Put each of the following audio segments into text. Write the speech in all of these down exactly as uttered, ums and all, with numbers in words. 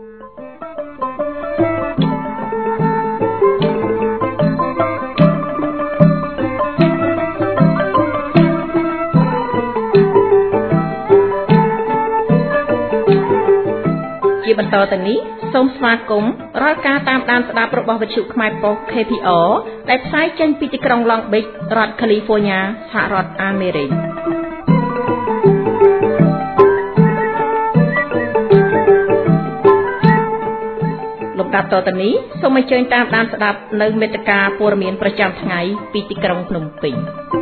ជាបន្តទៅនេះសូមស្វាគមន៍រាល់ការតាមដានស្ដាប់របស់វិទ្យុខ្មែរប៉ុស្តិ៍ K P R ដែលផ្សាយចេញពីទីក្រុង Long Beach រដ្ឋ California សហរដ្ឋអាមេរិកលំដាប់តទៅនេះសូមអញ្ជើញតាមដានស្ដាប់នៅមេត្តាព័ត៌មានប្រចាំថ្ងៃពីទីក្រុងភ្នំពេញ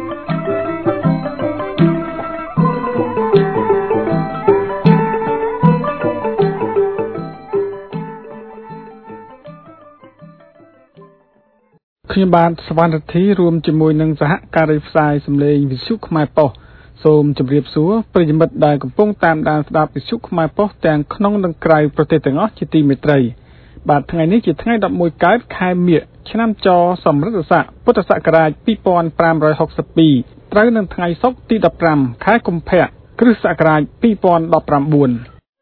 ខ្ញុំបាទសវណ្ណរិទ្ធីរួមជាមួយនឹងសហការីផ្សាយសម្លេងវិទ្យុខ្មែរប៉ុស្តិ៍សូមជម្រាបសួរប្រិយមិត្តដែលកំពុងតាមដានស្ដាប់វិទ្យុខ្មែរប៉ុស្តិ៍ទាំងក្នុងនិងក្រៅប្រទេសទាំងអស់ជាទីមេត្រីបាទថ្ងៃនេះជាថ្ងៃដប់មួយកើតខែមិញឆ្នាំចសម្រិទ្ធស័កពុទ្ធសករាជពីរពាន់ប្រាំរយហកសិបពីរត្រូវនឹងថ្ងៃសុក្រទីដប់ប្រាំខែកុម្ភៈគ្រិស្តសករាជពីរពាន់ដប់ប្រាំបួន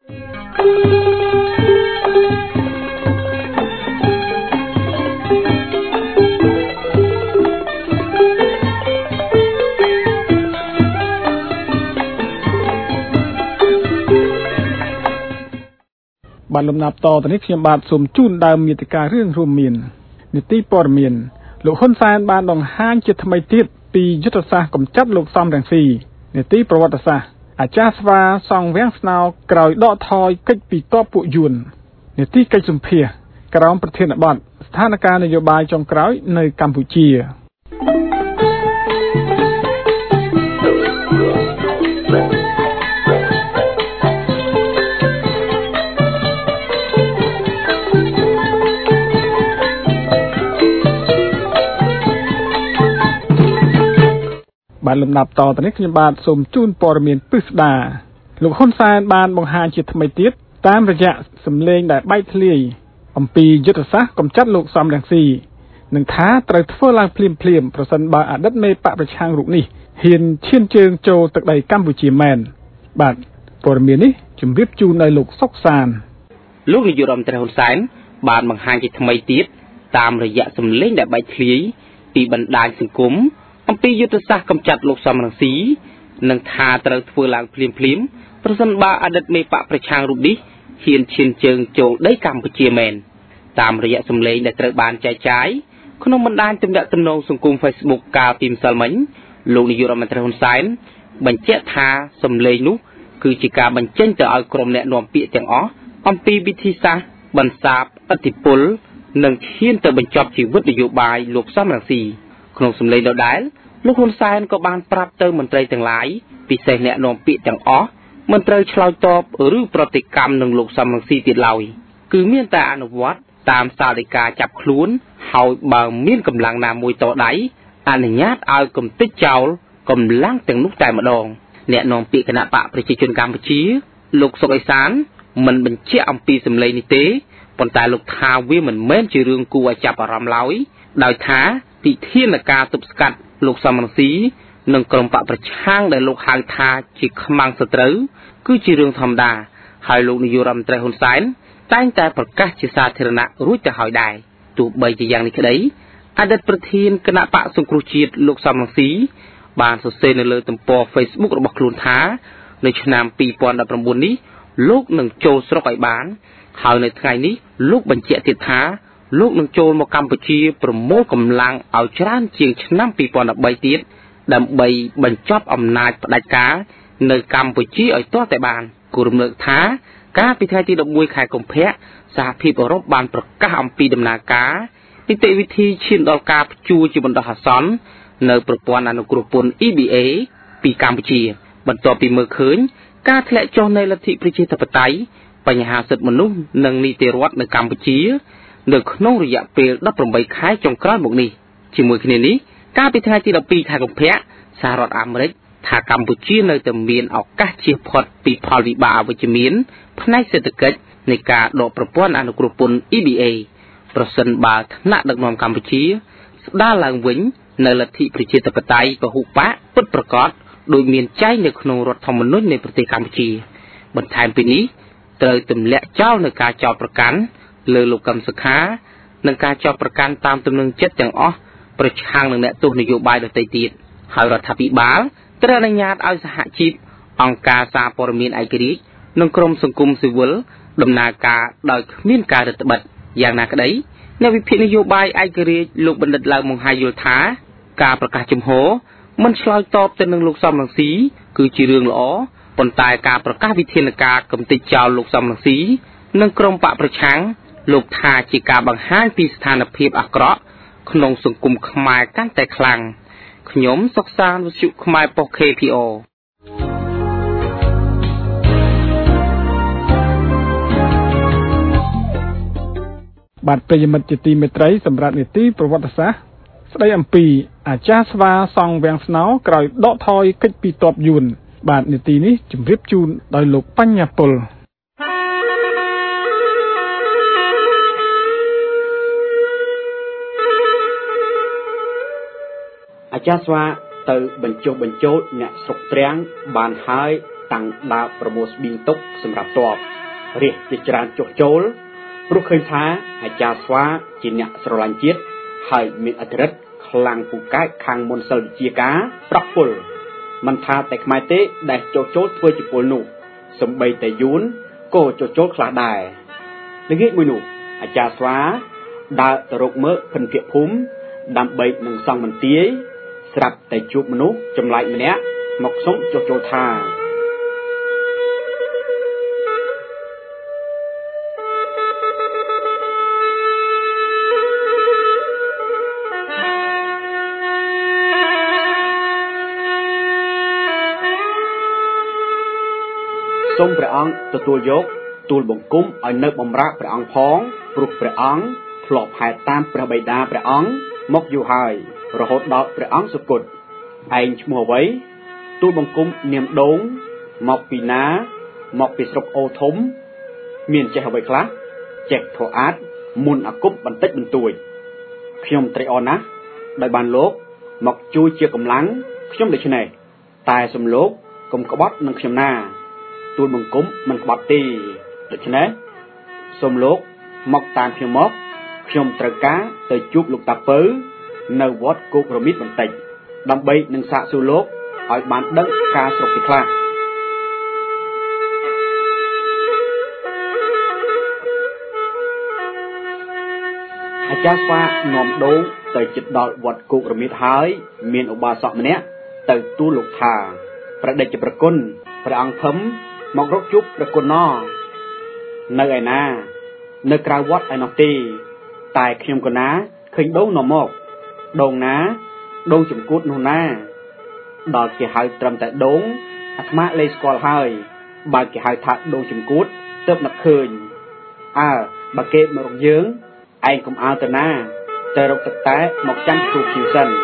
បានលំដាប់តទៅនេះខ្ញុំបាទសូមជូនដើមមេតិការរឿងរួមមាននីតិព័ត៌មានលោកហ៊ុនសែនបានដង្ហាញជាថ្មីទៀតពីយុទ្ធសាស្ត្រកម្ចាត់លោកសំរងស៊ីនីតិប្រវត្តិសាស្ត្រអាចារ្យស្វាសង់វាំងស្នោក្រោយដកថយកិច្ចពីតបពួកយួននីតិកិច្ចសម្ភារក្រមប្រធានបទស្ថានភាពនយោបាយចុងក្រោយនៅកម្ពុជាបានលំដាប់តទៅនេះខ្ញុំបាទសូមជូនព័ត៌មានពិស្ដាលោកហ៊ុនសែនបានបង្ហាញជាថ្មីទៀតតាមរយៈសម្លេងដែលបែកធ្លាយអំពីយុទ្ធសាស្ត្រកម្ចាត់លោកសំរងស៊ីនឹងថាត្រូវធ្វើឡើងភ្លាមភ្លាមប្រសិនបើអតីតមេបកប្រឆាំងរូបនេះហ៊ានឈានជើងចូលទឹកដីកម្ពុជាមែនបាទព័ត៌មាននេះជម្រាបជូនដល់លោកសុកសានលោកនាយករដ្ឋមន្ត្រីហ៊ុនសែនបានបង្ហាញជាថ្មីទៀតតាមរយៈសម្លេងដែលបែកធ្លាយពីបណ្ដាញសង្គមអំពីយុទ្ធសាស្ត្រកម្ចាត់លោកសំរងស៊ីនឹងថាត្រូវធ្វើឡើងភ្លាមភ្លាមប្រសិនបើអតីតមេបកប្រឆាំងរូបនេះហ៊ានឈានជើងចូលដីកម្ពុជាមែនតាមរយៈសម្លេងដែលត្រូវបានចែកចាយក្នុងបណ្ដាញទំនាក់ទំនងសង្គម Facebook កាលពីម្សិលមិញលោកនាយករដ្ឋមន្ត្រីហ៊ុនសែនបញ្ជាក់ថាសម្លេងនោះគឺជាការបញ្ចេញទៅឲ្យក្រុមអ្នកនាំពាក្យទាំងអស់អំពីវិធីសាស្ត្របន្សាបឥទ្ធិពលនិងឈានទៅបញ្ចប់ជីវិតនយោបាយលោកសំរងស៊ីក្នុងសម្លេងដដែលលោកហ៊ុនសែនក៏បានប្រាប់ទៅមន្ត្រីទាំងឡាយពិសេសអ្នកនាំពាក្យទាំងអស់មិនត្រូវឆ្លើយតបឬប្រតិកម្មនឹងលោកសំរងស៊ីទៀតឡើយគឺមានតែអនុវត្តតាមសាលដីកាចាប់ខ្លួនហើយបើមានកម្លាំងណាមួយតដៃអនុញ្ញាតឲ្យគំទេចចោលកម្លាំងទាំងនោះតែម្ដងអ្នកនាំពាក្យគណៈបកប្រជាជនកម្ពុជាលោកសុកអេសានមិនបញ្ជាក់អំពីសម្លេងនេះទេប៉ុន្តែលោកថាវាមិនមែនជារឿងគួរឲ្យចាប់អារម្មណ៍ឡើយដោយថាពិធានការទប់ស្កាត់លោកសំរងស៊ីនិងក្រុមបកប្រឆាំងដែលលោកហៅថាជាខ្មាំងសត្រូវគឺជារឿងធម្មតាហើយលោកនាយករដ្ឋមន្ត្រីហ៊ុនសែនតែងតែប្រកាសជាសាធារណៈរួចទៅហើយដែរទោះបីជាយ៉ាងនេះក្តីអតីតប្រធានគណៈបកសង្គ្រោះជាតិលោកសំរងស៊ីបានសរសេរនៅលើទំព័រ Facebook របស់ខ្លួនថានៅឆ្នាំពីរពាន់ដប់ប្រាំបួននេះលោកនឹងចូលស្រុកឲ្យបានហើយនៅថ្ងៃនេះលោកបញ្ជាក់ទៀតថាលោកនឹងចូលមកកម្ពុជាប្រមូលកម្លាំងឲ្យច្រើនជាងឆ្នាំពីរពាន់ដប់បីទៀតដើម្បីបញ្ចប់អំណាចផ្ដាច់ការនៅកម្ពុជាឲ្យទាល់តែបានគូរំលឹកថាកាលពីថ្ងៃទីដប់មួយខែកុម្ភៈសហភាពអឺរ៉ុបបានប្រកាសអំពីដំណើរការនីតិវិធីឈានដល់ការព្យួរជាបណ្ដោះអាសន្ននៅប្រព័ន្ធអនុគ្រោះពន្ធ E B A ពីកម្ពុជាបន្ទាប់ពីមើលឃើញការធ្លាក់ចុះនៃលទ្ធិប្រជាធិបតេយ្យបញ្ហាសិទ្ធិមនុស្សនិងនីតិរដ្ឋនៅកម្ពុជានៅក្នុងរយៈពេលដប់ប្រាំបីខែចុងក្រោយមកនេះជាមួយគ្នានេះកាលពីថ្ងៃទីដប់ពីរខែកុម្ភៈសហរដ្ឋអាមេរិកថាកម្ពុជានៅតែមានឱកាសជៀសផុតពីផលវិបាកអវិជ្ជមានផ្នែកសេដ្ឋកិច្ចនៃការដកប្រព័ន្ធអនុគ្រោះពន្ធ E B A ប្រសិនបើថ្នាក់ដឹកនាំកម្ពុជាស្ដារឡើងវិញនៅលទ្ធិប្រជាធិបតេយ្យពហុបកពិតប្រាកដដោយមានចែងនៅក្នុងរដ្ឋធម្មនុញ្ញនៃប្រទេសកម្ពុជាបន្ថែមពីនេះត្រូវទម្លាក់ចោលនៅការចោទប្រកាន់លើលោកកឹមសុខានិងការចោទប្រកាន់តាមទំនឹងចិត្តទាំងអស់ប្រឆាំងនឹងអ្នកទស្សនយោបាយដទៃទៀតហើយរដ្ឋាភិបាលត្រូវអនុញ្ញាតឲ្យសហជីពអង្គការសារព័ត៌មានឯករាជ្យនិងក្រុមសង្គមស៊ីវិលដំណើរការដោយគ្មានការរឹតបន្តឹងយ៉ាងណាក្តីអ្នកវិភាគនយោបាយឯករាជ្យលោកបណ្ឌិតឡៅម៉ុងហាយយល់ថាការប្រកាសជំហរមិនឆ្លើយតបទៅនឹងលោកសំរងស៊ីគឺជារឿងល្អប៉ុន្តែការប្រកាសវិធានការកំទេចចោលលោកសំរងស៊ីនិងក្រុមបកប្រឆាំងលោកថាជាការបង្ហាញពីស្ថានភាពអាក្រក់ក្នុងសង្គមខ្មែរកាន់តែខ្លាំងខ្ញុំសុកសានវិទ្យុខ្មែរប៉ុស្តិ៍ ខេ ភី អូបាទប្រិយមិត្តជាទីមេត្រីសម្រាប់នីតិប្រវត្តិសាស្ត្រស្ដីអំពីអាចារ្យស្វាសង់វាំងស្នោក្រោយដកថយកិច្ចពីទ័ពយួនបាទនីតិនេះជម្រាបជូនដោយលោកបញ្ញាពលអាចារ្យស្វាទៅបញ្ចុះបញ្ចូលអ្នកស្រុកត្រាំងបានហើយតាំងដើរប្រមូលស្បៀងទុកសម្រាប់ទ័ពរាជជាច្រើនចុះចូលព្រោះឃើញថាអាចារ្យស្វាជាអ្នកស្រឡាញ់ជាតិហើយមានអធិរិទ្ធខ្លាំងពូកែខាងមន្តសិល្បវិទ្យាការប្រក់ពលមិនថាតែខ្មែរទេដែលចុះចូលធ្វើជាពលនោះសំបីតែយួនក៏ចុះចូលខ្លះដែរល្ងាចមួយនោះអាចារ្យស្វាដើរទៅរកមើលភិនភាគភូមិដើម្បីនឹងសង់មន្ទាយស្រាប់តែជួបមនុស្សចម្លែកម្នាក់មកសុំចុះចូលថាសូមព្រះអង្គទទួលយកទូលបង្គំឲ្យនៅបម្រើព្រះអង្គផងព្រោះព្រះអង្គធ្លាប់ហែតាមព្រះបិតាព្រះអង្គមកយូរហើយរហូតដល់ព្រះអង្គសុគតឯងឈ្មោះអ្វីទូលបង្គំនាមដូងមកពីណាមកពីស្រុកអូធំមានចេះអ្វីខ្លះចេះធោអាតមុនអាគប់បន្តិចបន្តួចខ្ញុំត្រេកអរណាស់ដោយបានលោកមកជួយជាកម្លាំងខ្ញុំដូច្នេះតែសំលោកកុំក្បត់នឹងខ្ញុំណាទូលបង្គំមិនក្បត់ទេដូច្នេះសូមលោកមកតាមខ្ញុំមកខ្ញុំត្រូវការទៅជួបលោកតាពៅនៅវត្តគោករមីតបន្តិចដើម្បីនឹងសាកសួរលោកឲ្យបានដឹងការស្រុកពីខ្លះអាចារ្យស្វានាំដូងទៅជិតដល់វត្តគោករមីតហើយមានឧបាសកម្នាក់ទៅទូលលោកថាប្រដេចប្រគុណព្រះអង្គធំមករកជួបព្រះគុណណនៅឯណានៅក្រៅវត្តឯណោះទេតែខ្ញុំក៏ណាឃើញដូងនាំមកដូងណាដូងចំគួតនោះណាដល់គេហៅត្រឹមតែដូងអាត្មាលេស្គាល់ហើយបើគេហៅថាដូងចំគួតទើបនឹកឃើញអើបើគេមករកយើងឯងកុំអើទៅណាទៅរកទឹកតែមកចាំទូភ្ញៀវសិន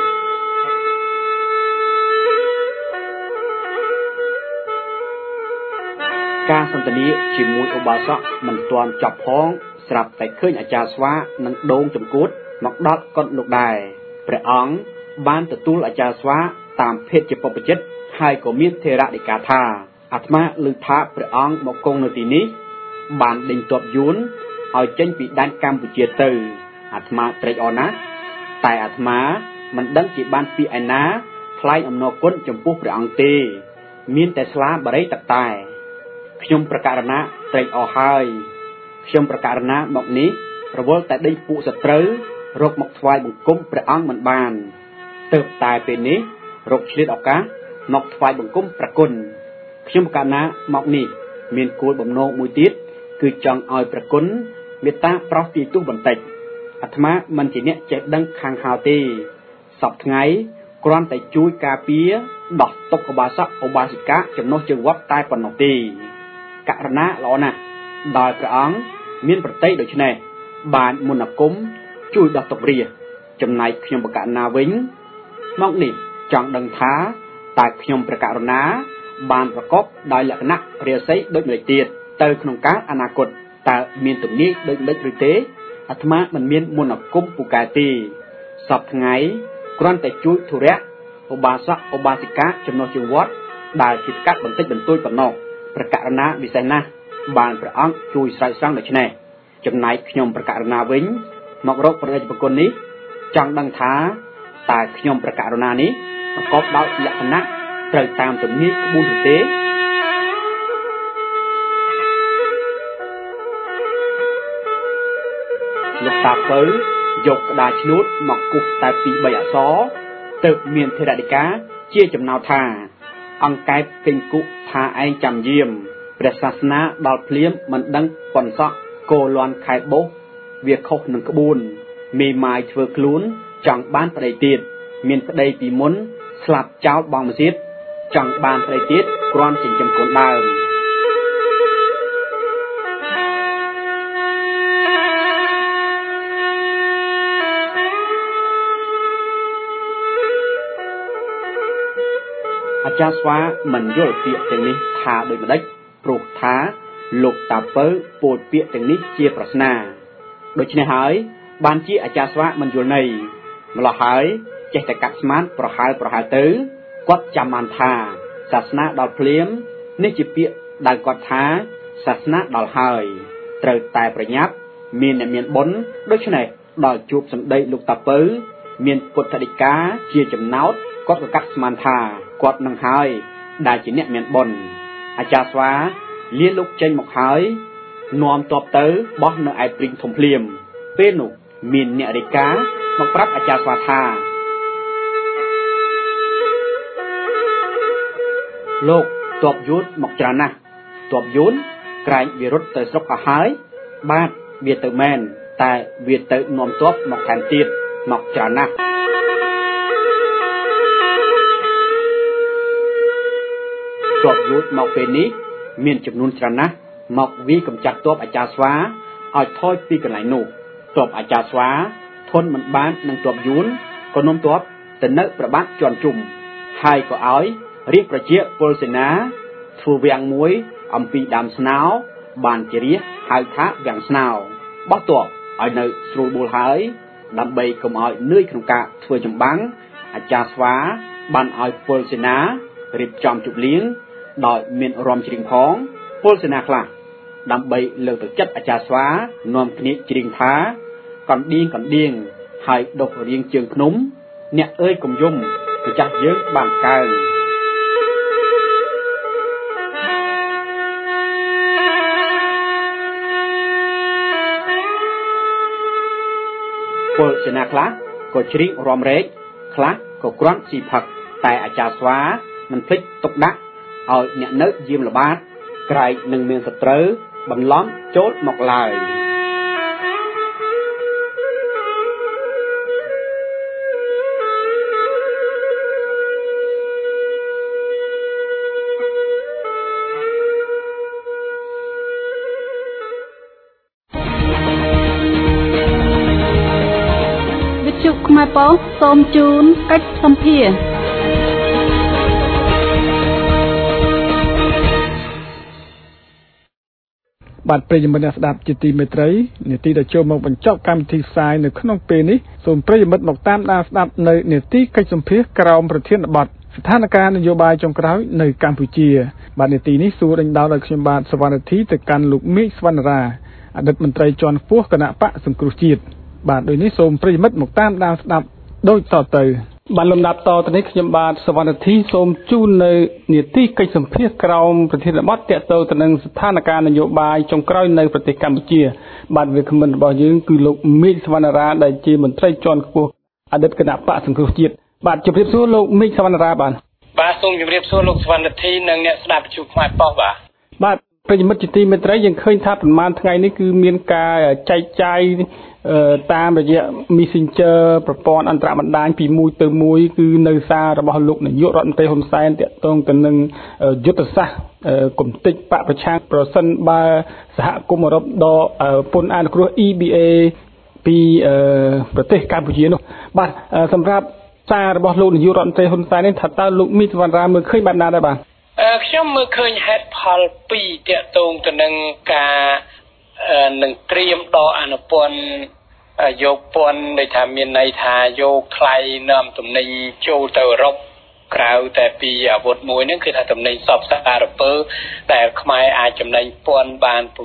ការសន្ទនាជាមួយឧបាសកមិនទាន់ចប់ផងស្រាប់តែឃើញអាចារ្យស្វានិងដូងចំគួតមកដល់កុដិលោកដែរព្រះអង្គបានទទួលអាចារ្យស្វាតាមភេទជាពុព្វជិតហើយក៏មានថេរដីកាថាអាត្មាឮថាព្រះអង្គមកគង់នៅទីនេះបានដេញទ័ពយួនឲ្យចេញពីដែនកម្ពុជាទៅអាត្មាត្រេកអរណាស់តែអាត្មាមិនដឹងជាបានពីឯណាថ្លែងអំណរគុណចំពោះព្រះអង្គទេមានតែស្លាបរិយទឹកតែខ្ញុំប្រកាសណាត្រេកអរហើយខ្ញុំប្រកាសណាមកនេះរវល់តែដេញពួកសត្រូវរកមកថ្វាយបង្គំព្រះអង្គមិនបានទើបតែពេលនេះរកឆ្លៀតឱកាសមកថ្វាយបង្គំព្រះគុណខ្ញុំប្រកាសណាមកនេះមានគោលបំណងមួយទៀតគឺចង់ឲ្យព្រះគុណមេត្តាប្រោសទាយទោសបន្តិចអាត្មាមិនជាអ្នកចេះដឹងខាងហោទេសពថ្ងៃគ្រាន់តែជួយការពារដោះទុកឧបាសកឧបាសិកាចំណុះជើងវត្តតែប៉ុណ្ណោះទេករណីល្អណាស់ដោយព្រះអង្គមានប្រតិយដូច្នេះបានមុនអាគមជួយដោះទុករាចំណែកខ្ញុំប្រកាសណាវិញមកនេះចង់ដឹងថាតើខ្ញុំប្រកាសណាបានប្រកបដោយលក្ខណៈរាសីដូចម្តេចទៀតទៅក្នុងកាលអនាគតតើមានទំនាយដូចម្តេចឬទេអាត្មាមិនមានមុនអាគមពូកែទេសពថ្ងៃគ្រាន់តែជួយធុរៈឧបាសកឧបាសិកាចំណុះជើងវត្តដែលជាកាត់បន្តិចបន្តួចប៉ុណ្ណោះប្រកាសណាវិសេសណាស់បានព្រះអង្គជួយស្រោចស្រង់ដូច្នេះចំណែកខ្ញុំប្រកាសណាវិញមករកព្រះរាជប្រគុណនេះចង់ដឹងថាតើខ្ញុំប្រកាសណានេះប្រកបដោយលក្ខណៈត្រូវតាមទំនៀមក្បួនឬទេលោកតាពៅយកក្តារឆ្នូតមកគូសតែពីរបីអក្សរទើបមានធរណីកាជាចំណោទថាអង្គកែបគិញគុថាឯងចាំយាមព្រះសាសនាដល់ភ្លាមមិនដឹងប៉ុនសក់គោលាន់ខែបោះវាខុសនឹងក្បួនមេម៉ាយធ្វើខ្លួនចង់បានប្តីទៀតមានប្តីពីមុនស្លាប់ចោលបងម្សៀតចង់បានប្តីទៀតគ្រាន់ចិញ្ចឹមកូនដើមអាចារ្យស្វាមិនយល់ពាក្យទាំងនេះថាដូចម្ដេចព្រោះថាលោកតាពៅពោលពាក្យទាំងនេះជាប្រស្នាដូច្នេះហើយបានជាអាចារ្យស្វាមិនយល់ន័យម្ល៉េះហើយចេះតែកាត់ស្មានប្រហែលប្រហែលទៅគាត់ចាំបានថាសាសនាដល់ភ្លាមនេះជាពាក្យដែលគាត់ថាសាសនាដល់ហើយត្រូវតែប្រញាប់មានអ្នកមានបុណ្យដូច្នេះដល់ជួបសម្ដីលោកតាពៅមានពុទ្ធដីកាជាចំណោទគាត់ក៏កាត់ស្មានថាគាត់នឹងហើយដែលជាអ្នកមានបុណ្យអាចារ្យស្វាលាលោកចេញមកហើយនាំតបទៅបោះនៅឯព្រីងធំភ្លាមពេលនោះមានអ្នករាយការណ៍មកប្រាប់អាចារ្យស្វាថាលោកតបយួនមកច្រើនណាស់តបយួនក្រែងវារត់ទៅស្រុកអស់ហើយបាទវាទៅមែនតែវាទៅនាំតបមកថែមទៀតមកច្រើនណាស់តបយួនមកពេលនេះមានចំនួនច្រើនណាស់មកវាកំចាត់តបអាចារ្យស្វាឲ្យថយពីកន្លែងនោះតបអាចារ្យស្វាធន់មិនបាននឹងតបយួនក៏នាំតបទៅនៅប្របាទជាន់ជុំហើយក៏ឲ្យរាជប្រជាពលសេនាធ្វើវាំងមួយអំពីដើមស្នោបានជារាជហៅថាវាំងស្នោបោះតបឲ្យនៅស្រួលបួលហើយដើម្បីកុំឲ្យនឿយក្នុងការធ្វើចម្បាំងអាចារ្យស្វាបានឲ្យពលសេនារៀបចំជប់លៀងដោយមានរំច្រៀងផងពលសេនាខ្លះដើម្បីលើកទឹកចិត្តអាចារ្យស្វានាំគ្នាច្រៀងថាកណ្ដៀងកណ្ដៀងហើយដុសរៀងជើងភ្នំអ្នកអើយកុំយំម្ចាស់យើងបានកើងពលសេនាខ្លះក៏ច្រៀងរំរែកខ្លះក៏គ្រាន់ស៊ីផឹកតែអាចារ្យស្វាមិនភ្លេចទុកដាក់ឲ្យអ្នកនៅយាមល្បាតក្រែងនឹងមានសត្រូវបន្លំចូលមកឡើយវិទ្យុខ្មែរប៉ុស្តិ៍សូមជូនកិច្ចសម្ភារបាទប្រិយមិត្តអ្នកស្ដាប់ជាទីមេត្រីនាទីដែលចូលមកបញ្ចប់កម្មវិធីផ្សាយនៅក្នុងពេលនេះសូមប្រិយមិត្តមកតាមដានស្ដាប់នៅនាទីកិច្ចសម្ភារក្រោមប្រធានបទស្ថានភាពនយោបាយចុងក្រោយនៅកម្ពុជាបាទនាទីនេះសួរដេញដោលដោយខ្ញុំបាទសវណ្ណធីទៅកាន់លោកមេឃសវណ្ណរាអតីតមន្ត្រីជាន់ខ្ពស់គណៈបកសង្គ្រោះជាតិបាទដូចនេះសូមប្រិយមិត្តមកតាមដានស្ដាប់ដូចតទៅបានលំដាប់តទៅនេះខ្ញុំបាទសវណ្ណធីសូមជូននៅនាទីកិច្ចសម្ភារក្រោមប្រធានបទទាក់ទងទៅនឹងស្ថានភាពនយោបាយចុងក្រោយនៅប្រទេសកម្ពុជាបាទវាគ្មិនរបស់យើងគឺលោកមេឃសវណ្ណរាដែលជាមន្ត្រីជាន់ខ្ពស់អតីតគណៈបកសង្គ្រោះជាតិបាទជម្រាបសួរលោកមេឃសវណ្ណរាបាទបាទសូមជម្រាបសួរលោកសវណ្ណធីនិងអ្នកស្ដាប់វិទ្យុខ្មែរប៉ុស្តិ៍បាទបាទប្រិយមិត្តជាទីមេត្រីយើងឃើញថាប្រហែលថ្ងៃនេះគឺមានការចែកចាយតាមរយៈ Messenger ប្រព័ន្ធអន្តរបណ្ដាញពីមួយទៅមួយគឺនៅសាររបស់លោកនាយករដ្ឋមន្ត្រីហ៊ុនសែនទាក់ទងទៅនឹងយុទ្ធសាស្ត្រគំតិចបកប្រឆាំងប្រសិនបើសហគមន៍អឺរ៉ុបដកពន្ធអនុគ្រោះ E B A ពីប្រទេសកម្ពុជានោះបាទសម្រាប់សាររបស់លោកនាយករដ្ឋមន្ត្រីហ៊ុនសែននេះថាតើលោកមីសវណ្ណរាមើលឃើញបែបណាដែរបាទអឺខ្ញុំមើលឃើញហេតុផលពីរទាក់ទងទៅនឹងការនឹងត្រៀមដកអនុពន្ធយកពន្ធដែលថាមានន័យថាយកថ្លៃនាំទំនិញចូលទៅអឺរ៉ុបក្រៅតែពីអាវុធមួយហ្នឹងគឺថាតំណែងសពសារពើតែខ្មែរអាចចំណេញពន្ធបាន676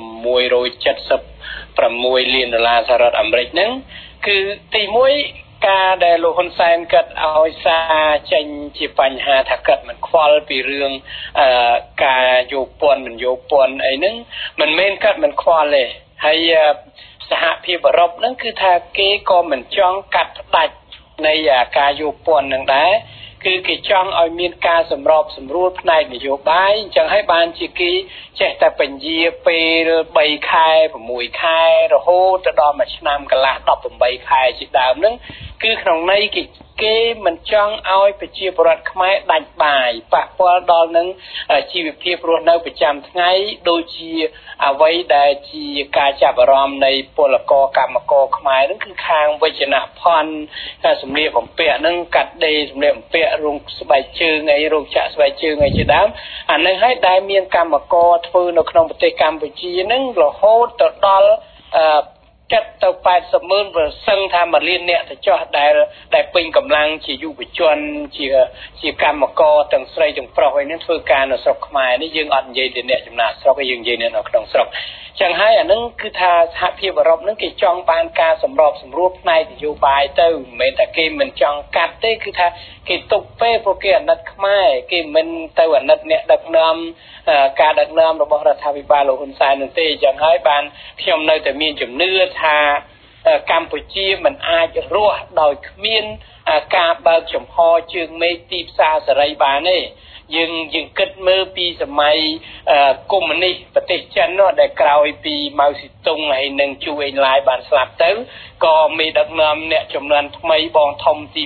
លានដុល្លារសហរដ្ឋអាមេរិកហ្នឹងគឺទីមួយការដែលលោកហ៊ុនសែនកាត់ឲ្យសារចេញជាបញ្ហាថាកាត់មិនខ្វល់ពីរឿងអឺការយកពន្ធមិនយកពន្ធអីហ្នឹងមិនមែនកាត់មិនខ្វល់ទេហើយសហភាពអឺរ៉ុបហ្នឹងគឺថាគេក៏មិនចង់កាត់ផ្ដាច់នៃការយកពន្ធនឹងដែរគឺគេចង់ឲ្យមានការសម្របសម្រួលផ្នែកនយោបាយអញ្ចឹងហើយបានជាគេចេះតែបញ្ជាពេល3ខែ6ខែរហូតទៅដល់មួយឆ្នាំកន្លះ18ខែជាដើមហ្នឹងគឺក្នុងន័យគេគេមិនចង់ឲ្យប្រជាពលរដ្ឋខ្មែរដាច់បាយប៉ះពាល់ដល់នឹងជីវភាពរស់នៅប្រចាំថ្ងៃដូចជាអ្វីដែលជាការចាប់អារម្មណ៍នៃពលករកម្មករខ្មែរហ្នឹងគឺខាងវិជ្ជាភ័ណ្ឌសម្លៀកបំពាក់ហ្នឹងកាត់ដេរសម្លៀកបំពាក់រោងស្បែកជើងអីរោងចក្រស្បែកជើងអីជាដើមអានឹងហើយដែលមានកម្មករធ្វើនៅក្នុងប្រទេសកម្ពុជាហ្នឹងរហូតទៅដល់អឺចិត្តទៅ80ម៉ឺនប្រសឹងថាមួយលានអ្នកទៅចោះដែលដែលពេញកម្លាំងជាយុវជនជាជាកម្មករទាំងស្រីទាំងប្រុសឯនេះធ្វើការនៅស្រុកខ្មែរនេះយើងអត់និយាយទៅអ្នកចំណាក់ស្រុកឯងយើងនិយាយនៅក្នុងស្រុកចឹងហើយអានឹងគឺថាសហភាពអឺរ៉ុបនឹងគេចង់បានការសម្របសម្រួលផ្នែកនយោបាយទៅមិនមែនតែគេមិនចង់កាត់ទេគឺថាគេទុកពេលព្រោះគេអាណិតខ្មែរគេមិនទៅអាណិតអ្នកដឹកនាំការដឹកនាំរបស់រដ្ឋាភិបាលលោកហ៊ុនសែននោះទេចឹងហើយបានខ្ញុំនៅតែមានជំនឿថាកម្ពុជាមិនអាចរស់ដោយគ្មានការបើកចំហជើងមេឃទីផ្សារសេរីបានទេយើងយើងគិតមើលពីសម័យកុម្មុយនីសប្រទេសចិននោះដែលក្រោយពីម៉ៅស៊ីតុងហើយនឹងជូអេនឡាយបានស្លាប់ទៅក៏មានដឹកនាំអ្នកចំនួនថ្មីបងធំទី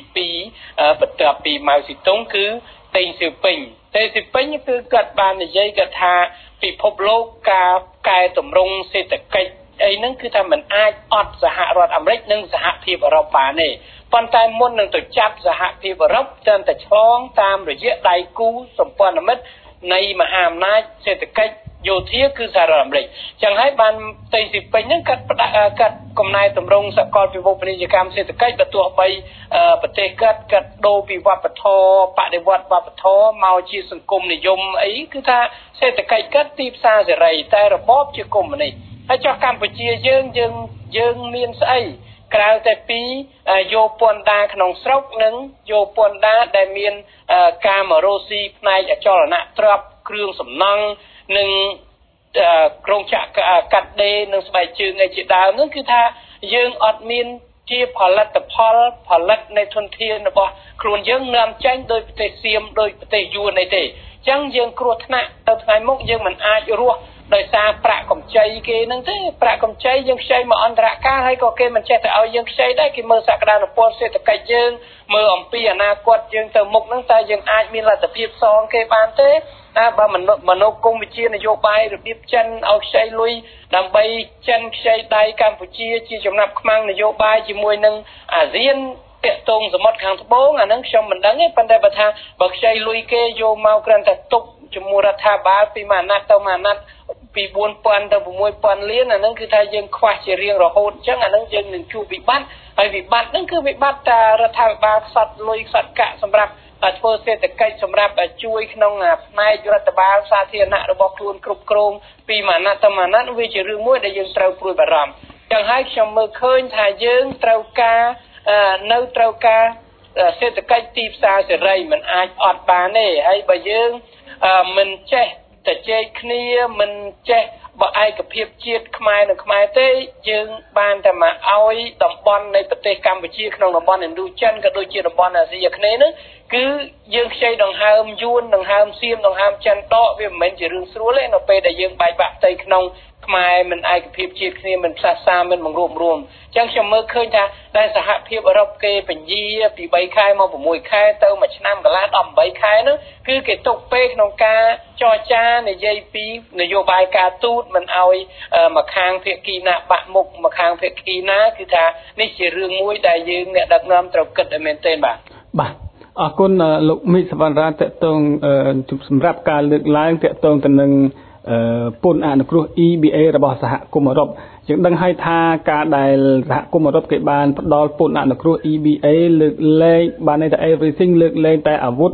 2បន្ទាប់ពីម៉ៅស៊ីតុងគឺតេងសៀវពេញតេងសៀវពេញគឺគាត់បាននិយាយគាត់ថាពិភពលោកការកែតម្រង់សេដ្ឋកិច្ចអីហ្នឹងគឺថាมันអាចអត់សហរដ្ឋអាមេរិកនិងសហភាពអឺរ៉ុបបានទេប៉ុន្តែមុននឹងទៅចាប់សហភាពអឺរ៉ុបតែតែឆ្លងតាមរយៈដៃគូសម្ព័ន្ធមិត្តនៃមហាអំណាចសេដ្ឋកិច្ចយោធាគឺសហរដ្ឋអាមេរិកចឹងហើយបានតេងសៀវពេញហ្នឹងកាត់កាត់កំណែតម្រង់សកលពិភពពាណិជ្ជកម្មសេដ្ឋកិច្ចបើទោះបីប្រទេសកាត់កាត់ដូរពីវប្បធម៌បដិវត្តវប្បធម៌មកជាសង្គមនិយមអីគឺថាសេដ្ឋកិច្ចកាត់ទីផ្សារសេរីតែរបបជាកុម្មុយនីសហើយចុះកម្ពុជាយើងយើងយើងមានស្អីក្រៅតែពីយកពន្ធដារក្នុងស្រុកនិងយកពន្ធដារដែលមានការមករោស៊ីផ្នែកអចលនទ្រព្យគ្រឿងសំណង់និងក្រុងចក្រកាត់ដេរនិងស្បែកជើងឯជាដើមនោះគឺថាយើងអត់មានជាផលិតផលផលិតនៃធនធានរបស់ខ្លួនយើងនាំចេញដោយប្រទេសសៀមដោយប្រទេសយួនអីទេអញ្ចឹងយើងគ្រោះថ្នាក់ទៅថ្ងៃមុខយើងមិនអាចរស់ដោយសារប្រាក់កម្ចីគេហ្នឹងទេប្រាក់កម្ចីយើងខ្ចីមកអន្តរការហើយក៏គេមិនចេះទៅឲ្យយើងខ្ចីដែរគេមើលសក្តានុពលសេដ្ឋកិច្ចយើងមើលអំពីអនាគតយើងទៅមុខហ្នឹងតើយើងអាចមានលទ្ធភាពសងគេបានទេណាបើមនោគមវិជ្ជានយោបាយរបៀបចិនឲ្យខ្ចីលុយដើម្បីចិនខ្ចីដៃកម្ពុជាជាចំណាប់ខ្មាំងនយោបាយជាមួយនឹងអាស៊ានតាក់ទងសមុទ្រខាងត្បូងអាហ្នឹងខ្ញុំមិនដឹងទេប៉ុន្តែបើថាបើខ្ចីលុយគេយកមកគ្រាន់តែទុកជាមួយរដ្ឋាភិបាលពីមួយអាណត្តិទៅមួយអាណត្តិពី bốn nghìn ទៅ sáu nghìn លានអាហ្នឹងគឺថាយើងខ្វះជារៀងរហូតអញ្ចឹងអាហ្នឹងយើងនឹងជួបវិបត្តិហើយវិបត្តិហ្នឹងគឺវិបត្តិតែរដ្ឋាភិបាលខ្សត់លុយខ្សត់កាក់សម្រាប់ធ្វើសេដ្ឋកិច្ចសម្រាប់ជួយក្នុងផ្នែករដ្ឋបាលសាធារណៈរបស់ខ្លួនគ្រប់គ្រងពីមួយអាណត្តិទៅមួយអាណត្តិវាជារឿងមួយដែលយើងត្រូវព្រួយបារម្ភចឹងហើយខ្ញុំមើលឃើញថាយើងត្រូវការនៅត្រូវការសេដ្ឋកិច្ចទីផ្សារសេរីមិនអាចអត់បានទេហើយបើយើងមិនចេះតែជែកគ្នាមិនចេះបើឯកភាពជាតិខ្មែរនិងខ្មែរទេយើងបានតែមកឲ្យតំបន់នៃប្រទេសកម្ពុជាក្នុងតំបន់ឥណ្ឌូចិនក៏ដូចជាតំបន់អាស៊ីអាគ្នេយ៍នោះគឺយើងខ្ចីដង្ហើមយួនដង្ហើមសៀមដង្ហើមចិនដកវាមិនមែនជារឿងស្រួលទេនៅពេលដែលយើងបែកបាក់ផ្ទៃក្នុងខ្មែរមិនឯកភាពជាតិគ្នាមិនផ្សះផ្សាមិនបង្រួបរួមអញ្ចឹងខ្ញុំមើលឃើញថាដែលសហភាពអឺរ៉ុបគេពញាពី3ខែមក6ខែទៅមួយឆ្នាំកន្លះដល់8ខែនោះគឺគេទុកពេលក្នុងការចរចានិយាយពីនយោបាយការទូតមិនឲ្យមកខាងភាគីណាបាក់មុខមកខាងភាគីណាគឺថានេះជារឿងមួយដែលយើងអ្នកដឹកនាំត្រូវគិតឲ្យមែនទែនបាទបាទអរគុណលោកមីសវណ្ណរាតេតងសម្រាប់ការលើកឡើងតេតងទៅនឹងពន្ធអនុគ្រោះ E B A របស់សហគមន៍អឺរ៉ុបយើងដឹងហើយថាការដែលសហគមន៍អឺរ៉ុបគេបានផ្ដល់ពន្ធអនុគ្រោះ E B A លើកលែងបានតែ everything លើកលែងតែអាវុធ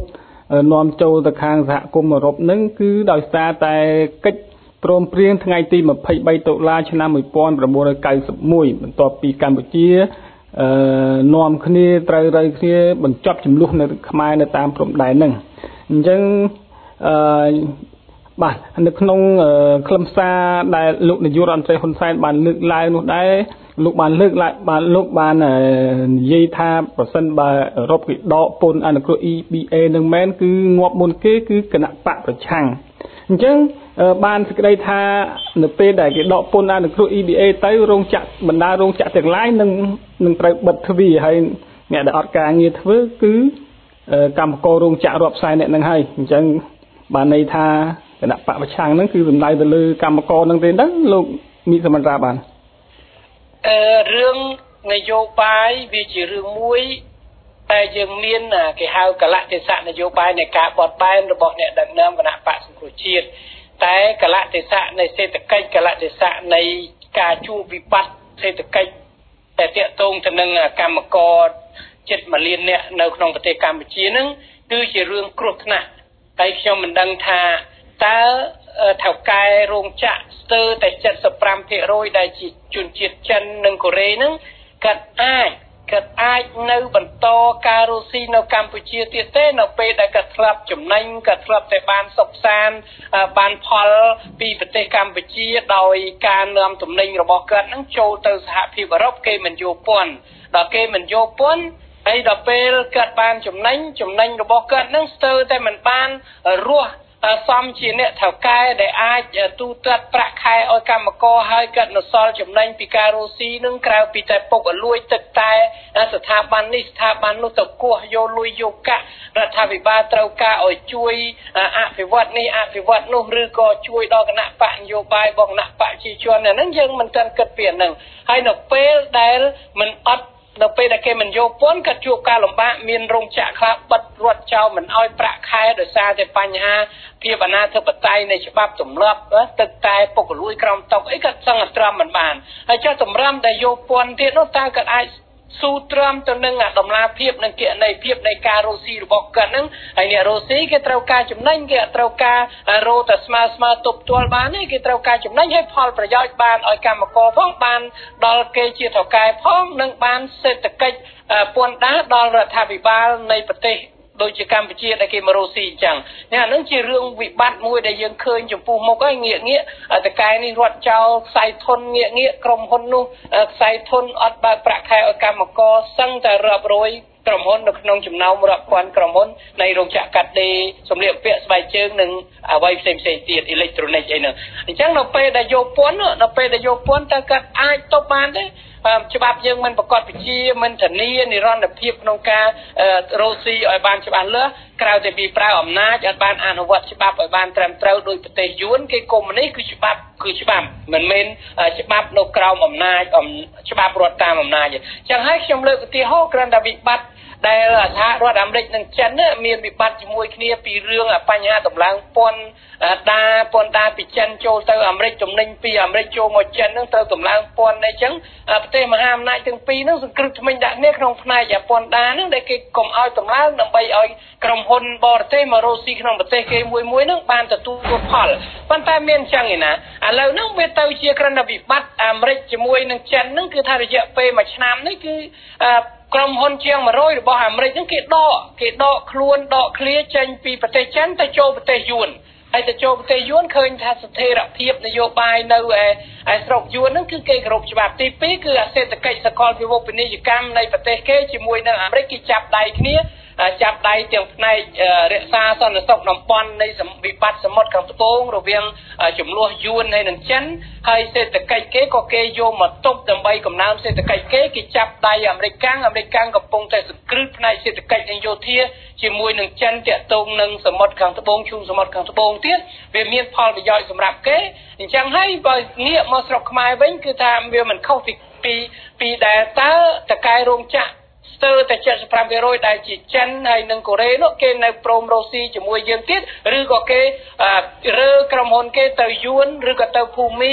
នាំចូលទៅខាងសហគមន៍អឺរ៉ុបហ្នឹងគឺដោយសារតែកិច្ចព្រមព្រៀងថ្ងៃទីยี่สิบสามតុលាឆ្នាំnineteen ninety-oneបន្ទាប់ពីកម្ពុជាអឺនាំគ្នាត្រូវរើគ្នាបញ្ចប់ចំនួននៅខ្មែរនៅតាមព្រំដែនហ្នឹងអញ្ចឹងអឺបាទនៅក្នុងខ្លឹមសារដែលលោកនាយករដ្ឋមន្ត្រីហ៊ុនសែនបានលើកឡើងនោះដែរលោកបានលើកឡើងបានលោកបាននិយាយថាប្រសិនបើអឺរ៉ុបគេដកពន្ធអនុគ្រោះ E B A នឹងមែនគឺងាប់មុនគេគឺគណៈបកប្រឆាំងអញ្ចឹងបានសេចក្តីថានៅពេលដែលគេដកពន្ធអនុគ្រោះ E B A ទៅរោងចក្របណ្ដារោងចក្រទាំងឡាយនឹងនឹងត្រូវបិទទ្វារហើយអ្នកដែលអត់ការងារធ្វើគឺកម្មកររោងចក្ររាប់ផ្សាយអ្នកនឹងហើយអញ្ចឹងបានន័យថាគណៈបកប្រឆាំងហ្នឹងគឺសំដៅទៅលើកម្មករហ្នឹងទេហ្នឹងលោកមីសមន្ត្រាបានអឺរឿងនយោបាយវាជារឿងមួយតែយើងមានគេហៅកលៈទេសៈនយោបាយនៃការបត់បែនរបស់អ្នកដឹកនាំគណៈបកសង្គ្រោះជាតិតែកលៈទេសៈនៃសេដ្ឋកិច្ចកលៈទេសៈនៃការជួបវិបត្តិសេដ្ឋកិច្ចតែទាក់ទងទៅនឹងកម្មករជិតមួយលាននាក់នៅក្នុងប្រទេសកម្ពុជាហ្នឹងគឺជារឿងគ្រោះថ្នាក់ហើយខ្ញុំមិនដឹងថាតើថៅកែរោងចក្រស្ទើរតែseventy-five percentដែលជាជនជាតិចិននិងកូរ៉េហ្នឹងគាត់អាចគាត់អាចនៅបន្តការរស់ស៊ីនៅកម្ពុជាទៀតទេនៅពេលដែលគាត់ធ្លាប់ចំណេញគាត់ធ្លាប់តែបានសុខសាន្តបានផលពីប្រទេសកម្ពុជាដោយការនាំទំនិញរបស់គាត់ហ្នឹងចូលទៅសហភាពអឺរ៉ុបគេមិនយកពន្ធដល់គេមិនយកពន្ធហើយដល់ពេលគាត់បានចំណេញចំណេញរបស់គាត់ហ្នឹងស្ទើរតែមិនបានរស់សំជាអ្នកថៅកែដែលអាចទូទាត់ប្រាក់ខែឲ្យកម្មករហើយកាត់នៅសល់ចំណេញពីការរស់ស៊ីនឹងក្រៅពីតែពុករលួយទឹកតែស្ថាប័ននេះស្ថាប័ននោះទៅគោះយកលុយយកកាក់រដ្ឋាភិបាលត្រូវការឲ្យជួយអភិវឌ្ឍនេះអភិវឌ្ឍនោះឬក៏ជួយដល់គណៈបកនយោបាយរបស់គណៈបកប្រជាជនហ្នឹងយើងមិនទាន់គិតពីហ្នឹងហើយនៅពេលដែលមិនអត់នៅពេលដែលគេមិនយកពន្ធក៏ជួបការលំបាកមានរោងចក្រខ្លះបិទរត់ចោលមិនឲ្យប្រាក់ខែដោយសារតែបញ្ហាភាពអនាធិបតេយ្យនៃច្បាប់ទម្លាប់ទឹកតែពុករលួយក្រោមតុកអីក៏សឹងត្រាំមិនបានហើយចុះតម្រាំដែលយកពន្ធទៀតនោះតើក៏អាចស៊ូទ្រាំទៅនឹងតម្លាភាពនិងគណនេយ្យភាពនៃការរស់ស៊ីរបស់គាត់ហ្នឹងហើយអ្នករស់ស៊ីគេត្រូវការចំណេញគេអត់ត្រូវការរោតែស្មើស្មើទប់ទល់បានទេគេត្រូវការចំណេញឲ្យផលប្រយោជន៍បានឲ្យកម្មករផងបានដល់គេជាថៅកែផងនិងបានសេដ្ឋកិច្ចពន្ធដារដល់រដ្ឋាភិបាលនៃប្រទេសដូចជាកម្ពុជាដែលគេមករស់ស៊ីអញ្ចឹងនេះអានឹងជារឿងវិបត្តិមួយដែលយើងឃើញចំពោះមុខហើយងាកងាកតកែនេះរត់ចោលខ្សែធនងាកងាកក្រុមហ៊ុននោះខ្សែធនអត់បើកប្រាក់ខែឲ្យកម្មករសឹងតែរាប់រយក្រុមហ៊ុននៅក្នុងចំណោមរាប់ពាន់ក្រុមហ៊ុននៃរោងចក្រកាត់ដេរសម្លៀកបំពាក់ស្បែកជើងនិងអ្វីផ្សេងផ្សេងទៀតអេឡិចត្រូនិកអីហ្នឹងអញ្ចឹងនៅពេលដែលយកពន្ធនៅពេលដែលយកពន្ធតើគាត់អាចទប់បានទេច្បាប់យើងមិនប្រកបវិជាមិនធានានិរន្តរភាពក្នុងការរស់ស៊ីឲ្យបានច្បាស់លាស់ក្រៅតែពីប្រើអំណាចឲ្យបានអនុវត្តច្បាប់ឲ្យបានត្រឹមត្រូវដោយប្រទេសយួនគេកុម្មុយនីសគឺច្បាប់គឺច្បាប់មិនមែនច្បាប់នៅក្រោមអំណាចច្បាប់រដ្ឋតាមអំណាចអញ្ចឹងហើយខ្ញុំលើកឧទាហរណ៍គ្រាន់តែវិបត្តិដែលសហរដ្ឋអាមេរិកនិងចិនមានវិបត្តិជាមួយគ្នាពីរឿងបញ្ហាតម្លើងពន្ធដាពន្ធដាពីចិនចូលទៅអាមេរិកចំណេញពីអាមេរិកចូលមកចិនហ្នឹងទៅតម្លើងពន្ធអីចឹងប្រទេសមហាអំណាចទាំងពីរហ្នឹងសង្គ្រឹះថ្មិញដាក់គ្នាក្នុងផ្នែកពន្ធដាហ្នឹងដែលគេកុំឲ្យតម្លើងដើម្បីឲ្យក្រុមហ៊ុនបរទេសមករស់ស៊ីក្នុងប្រទេសគេមួយមួយហ្នឹងបានទទួលផលប៉ុន្តែមានចឹងឯណាឥឡូវហ្នឹងវាទៅជាក្រណវិបត្តិអាមេរិកជាមួយនឹងចិនហ្នឹងគឺថារយៈពេលមួយឆ្នាំនេះគឺក្រុមហ៊ុនជាងone hundredរបស់អាមេរិកហ្នឹងគេដកគេដកខ្លួនដកឃ្លាចេញពីប្រទេសចិនទៅចូលប្រទេសយួនហើយទៅចូលប្រទេសយួនឃើញថាស្ថិរភាពនយោបាយនៅឯស្រុកយួនហ្នឹងគឺគេគោរពច្បាប់ទីពីរគឺអសេដ្ឋកិច្ចសកលពិភពពាណិជ្ជកម្មនៃប្រទេសគេជាមួយនឹងអាមេរិកគេចាប់ដៃគ្នាចាប់ដៃទាំងផ្នែករក្សាសន្តិសុខតំបន់នៃវិបត្តិសមុទ្រខាងត្បូងរវាងចំនួនយួនហើយនិងចិនហើយសេដ្ឋកិច្ចគេក៏គេយកមកទប់ដើម្បីកំណើនសេដ្ឋកិច្ចគេគេចាប់ដៃអាមេរិកកាំងអាមេរិកកាំងកំពុងតែសង្គ្រឹះផ្នែកសេដ្ឋកិច្ចនិងយោធាជាមួយនឹងចិនតាក់ទងនឹងសមុទ្រខាងត្បូងឈូងសមុទ្រខាងត្បូងទៀតវាមានផលប្រយោជន៍សម្រាប់គេអញ្ចឹងហើយបើងាកមកស្រុកខ្មែរវិញគឺថាវាមិនខុសពីពីពីដែលតើតកែរោងចក្រស្ទើរតែseventy-five percentដែលជាចិនហើយនិងកូរ៉េនោះគេនៅព្រមរស់ស៊ីជាមួយយើងទៀតឬក៏គេរើក្រុមហ៊ុនគេទៅយួនឬក៏ទៅភូមា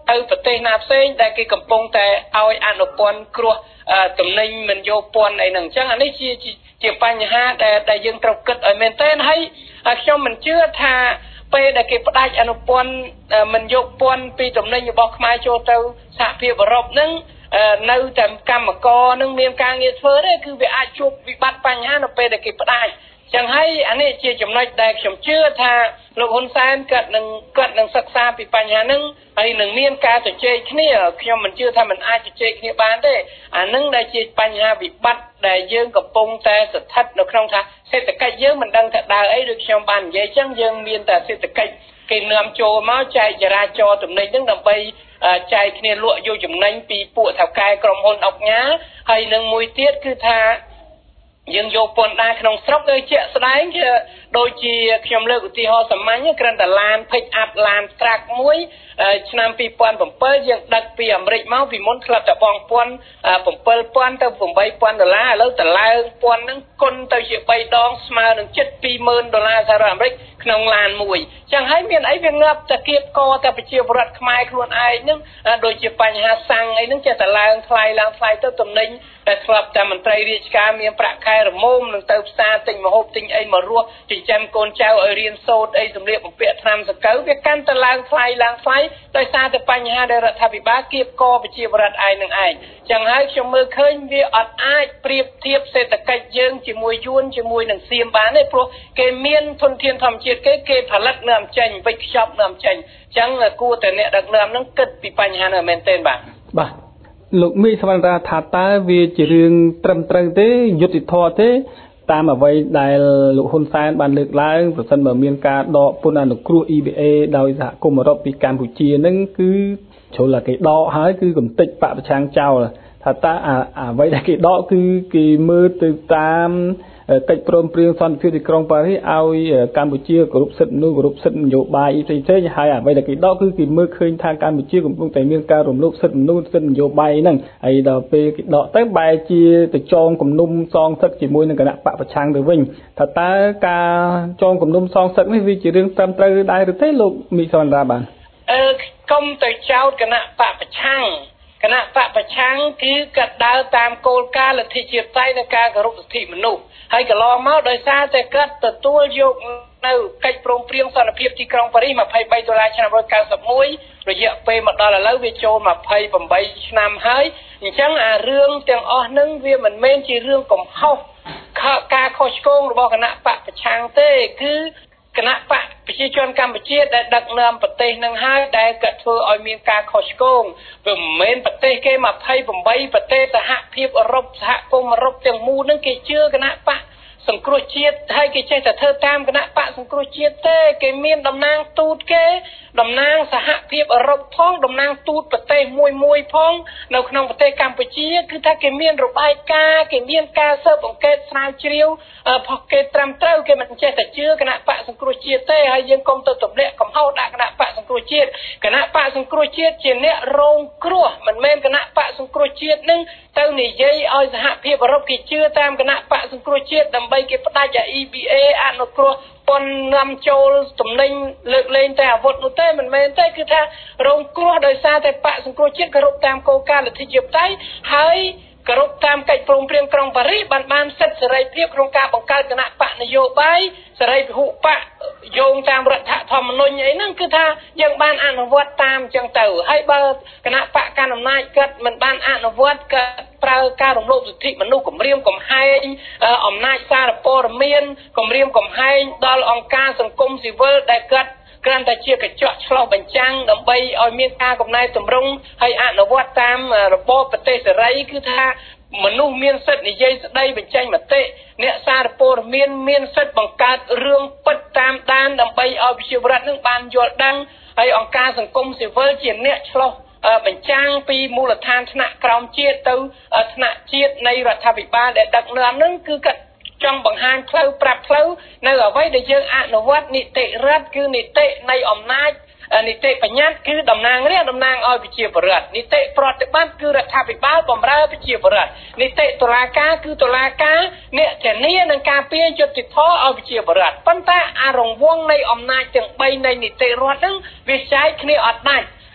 ទៅប្រទេសណាផ្សេងដែលគេកំពុងតែឲ្យអនុព័ន្ធគ្រោះទំនិញមិនយកពន្ធអីហ្នឹងអញ្ចឹងអានេះជាជាបញ្ហាដែលដែលយើងត្រូវគិតឲ្យមែនទែនហើយខ្ញុំមិនជឿថាពេលដែលគេផ្ដាច់អនុព័ន្ធមិនយកពន្ធពីទំនិញរបស់ខ្មែរចូលទៅសហភាពអឺរ៉ុបហ្នឹងនៅតែកម្មករនឹងមានការងារធ្វើទេគឺវាអាចជួបវិបត្តិបញ្ហានៅពេលដែលគេផ្ដាច់ចឹងហើយអានេះជាចំណុចដែលខ្ញុំជឿថាលោកហ៊ុនសែនគាត់នឹងគាត់នឹងសិក្សាពីបញ្ហាហ្នឹងហើយនឹងមានការជជែកគ្នាខ្ញុំមិនជឿថាมันអាចជជែកគ្នាបានទេអានឹងដែលជាបញ្ហាវិបត្តិដែលយើងកំពុងតែស្ថិតនៅក្នុងថាសេដ្ឋកិច្ចយើងមិនដឹងថាដើរអីដូចខ្ញុំបាននិយាយចឹងយើងមានតែសេដ្ឋកិច្ចគេនាំចូលមកចែកចរាចរណ៍ទំនិញហ្នឹងដើម្បីចែកគ្នាលក់យកចំណេញពីពួកថៅកែក្រុមហ៊ុនអុកញ៉ាហើយនឹងមួយទៀតគឺថាយើងយកពន្ធដារក្នុងស្រុកដូចជាក់ស្ដែងជាដូចជាខ្ញុំលើកឧទាហរណ៍សាមញ្ញគ្រាន់តែឡាន pick up ឡាន truck មួយឆ្នាំពីរពាន់bảyយើងដឹកពីអាមេរិកមកពីមុនធ្លាប់តែបងពាន់bảyពាន់ទៅeightពាន់ដុល្លារឥឡូវតឡើងពាន់ហ្នឹងគុណទៅជាបីដងស្មើនឹងជិតtwo thousandដុល្លារសហរដ្ឋអាមេរិកក្នុងឡានមួយចឹងហើយមានអីវាងាប់តែគៀបកតែប្រជាពលរដ្ឋខ្មែរខ្លួនឯងហ្នឹងដូចជាបញ្ហាសាំងអីហ្នឹងចេះតែឡើងថ្លៃឡើងថ្លៃទៅទំនិញតែធ្លាប់តែមន្ត្រីរាជការមានប្រាក់ខែរមុំនឹងទៅផ្សារទិញម្ហូបទិញអីមករស់ចិញ្ចឹមកូនចៅឲ្យរៀនសូត្រអីសម្លៀកបំពាក់ថ្នាំសង្កូវវាកាន់តែឡើងថ្លៃឡើងថ្លៃដោយសារតែបញ្ហាដែលរដ្ឋាភិបាលគៀបកប្រជាពលរដ្ឋឯងនឹងឯងចឹងហើយខ្ញុំមើលឃើញវាអត់អាចប្រៀបធៀបសេដ្ឋកិច្ចយើងជាមួយយួនជាមួយនឹងសៀមបានទេព្រោះគេមានធនធានធម្មជាតិគេគេផលិតនាំចេញវិចខ្ចប់នាំចេញចឹងគួរតែអ្នកដឹកនាំនឹងគិតពីបញ្ហានេះមែនទេបាទបាទលោកមីសវណ្ណរាថាតើវាជារឿងត្រឹមត្រូវទេយុត្តិធម៌ទេតាមអ្វីដែលលោកហ៊ុនសែនបានលើកឡើងប្រសិនបើមានការដកពន្ធអនុគ្រោះ E B A ដោយសហគមន៍អឺរ៉ុបពីកម្ពុជានឹងគឺជ្រុលតែគេដកហើយគឺកំតិចបពប្រឆាំងចោលថាតើអ្វីដែលគេដកគឺគេមើលទៅតាមកិច្ចព្រមព្រៀងសន្តិភាពទីក្រុងប៉ារីសឲ្យកម្ពុជាគោរពសិទ្ធិមនុស្សគោរពសិទ្ធិនយោបាយផ្សេងៗហើយអ្វីដែលគេដកគឺគេមើលឃើញថាកម្ពុជាកំពុងតែមានការរំលោភសិទ្ធិមនុស្សសិទ្ធិនយោបាយហ្នឹងហើយដល់ពេលគេដកទៅបែរជាទៅចងគំនុំសងសឹកជាមួយនឹងគណៈបកប្រឆាំងទៅវិញថាតើការចងគំនុំសងសឹកនេះវាជារឿងត្រឹមត្រូវដែរឬទេលោកមីសវណ្ណរាបានអឺកុំទៅចោទគណៈបកប្រឆាំងគណៈបកប្រឆាំងគឺក៏ដើរតាមគោលការណ៍លទ្ធិជាតិតៃនៃការគោរពសិទ្ធិមនុស្សហើយកន្លងមកដោយសារតែគាត់ទទួលយកនៅកិច្ចព្រមព្រៀងសន្តិភាពទីក្រុងប៉ារីសtwenty-threeដុល្លារឆ្នាំninety-oneរយៈពេលមកដល់ឥឡូវវាចូលtwenty-eightឆ្នាំហើយអញ្ចឹងអារឿងទាំងអស់ហ្នឹងវាមិនមែនជារឿងកំហុសការខុសឆ្គងរបស់គណៈបកប្រឆាំងទេគឺគណៈបកប្រជាជនកម្ពុជាដែលដឹកនាំប្រទេសនឹងហើយដែលក៏ធ្វើឲ្យមានការខុសឆ្គងវាមិនមែនប្រទេសគេtwenty-eightប្រទេសសហភាពអឺរ៉ុបសហគមន៍អឺរ៉ុបទាំងមូលនឹងគេជឿគណៈបកសង្គ្រោះជាតិហើយគេចេះតែធ្វើតាមគណៈបកសង្គ្រោះជាតិទេគេមានតំណាងទូតគេតំណាងសហភាពអឺរ៉ុបផងតំណាងទូតប្រទេសមួយមួយផងនៅក្នុងប្រទេសកម្ពុជាគឺថាគេមានរបាយការណ៍គេមានការស៊ើបអង្កេតស្រាវជ្រាវផុសគេត្រឹមត្រូវគេមិនចេះតែជឿគណៈបកសង្គ្រោះជាតិទេហើយយើងកុំទៅទម្លាក់កំហុសដាក់គណៈបកសង្គ្រោះជាតិគណៈបកសង្គ្រោះជាតិជាអ្នករងគ្រោះមិនមែនគណៈបកសង្គ្រោះជាតិនឹងទៅនិយាយឲ្យសហភាពអឺរ៉ុបគេជឿតាមគណៈបកសង្គ្រោះជាតិដើម្បីគេផ្ដាច់ E B A អនុគ្រោះពន្ធនាំចូលទំនិញលើកលែងតែអាវុធនោះទេមិនមែនទេគឺថារងគ្រោះដោយសារតែបកសង្គ្រោះជាតិគោរពតាមគោលការណ៍លទ្ធិជាតិតៃហើយគោរពតាមកិច្ចព្រមព្រៀងក្រុងប៉ារីសបានបានសិទ្ធិសេរីភាពក្នុងការបង្កើតគណៈបកនយោបាយសេរីពហុបកយោងតាមរដ្ឋធម្មនុញ្ញអីហ្នឹងគឺថាយើងបានអនុវត្តតាមអញ្ចឹងទៅហើយបើគណៈបកកណ្ដាលអំណាចគាត់មិនបានអនុវត្តក៏ប្រើការរំលោភសិទ្ធិមនុស្សគម្រាមកំហែងអំណាចសារព័ត៌មានគម្រាមកំហែងដល់អង្គការសង្គមស៊ីវិលដែលគាត់គ្រាន់តែជាកញ្ចក់ឆ្លុះបញ្ចាំងដើម្បីឲ្យមានការកំណែទម្រង់ហើយអនុវត្តតាមរបបប្រទេសសេរីគឺថាមនុស្សមានសិទ្ធិនិយាយស្ដីបញ្ចេញមតិអ្នកសារព័ត៌មានមានសិទ្ធិបង្កើតរឿងពិតតាមដានដើម្បីឲ្យប្រជាពលរដ្ឋនឹងបានយល់ដឹងហើយអង្គការសង្គមស៊ីវិលជាអ្នកឆ្លុះបញ្ចាំងពីមូលដ្ឋានថ្នាក់ក្រោមជាតិទៅថ្នាក់ជាតិនៃរដ្ឋាភិបាលដែលដឹកនាំនឹងគឺគាត់ចង់បង្ហាញផ្លូវប្រាប់ផ្លូវនៅអ្វីដែលយើងអនុវត្តនីតិរដ្ឋគឺនីតិនៃអំណាចនីតិបញ្ញត្តិគឺតំណាងរាស្ត្រតំណាងឲ្យប្រជាពលរដ្ឋនីតិប្រតិបត្តិគឺរដ្ឋាភិបាលបម្រើប្រជាពលរដ្ឋនីតិតុលាការគឺតុលាការអ្នកធានានឹងការពារយុត្តិធម៌ឲ្យប្រជាពលរដ្ឋប៉ុន្តែអារង្វង់នៃអំណាចទាំងបីនៃនីតិរដ្ឋហ្នឹងវាចែកគ្នាអត់ដាច់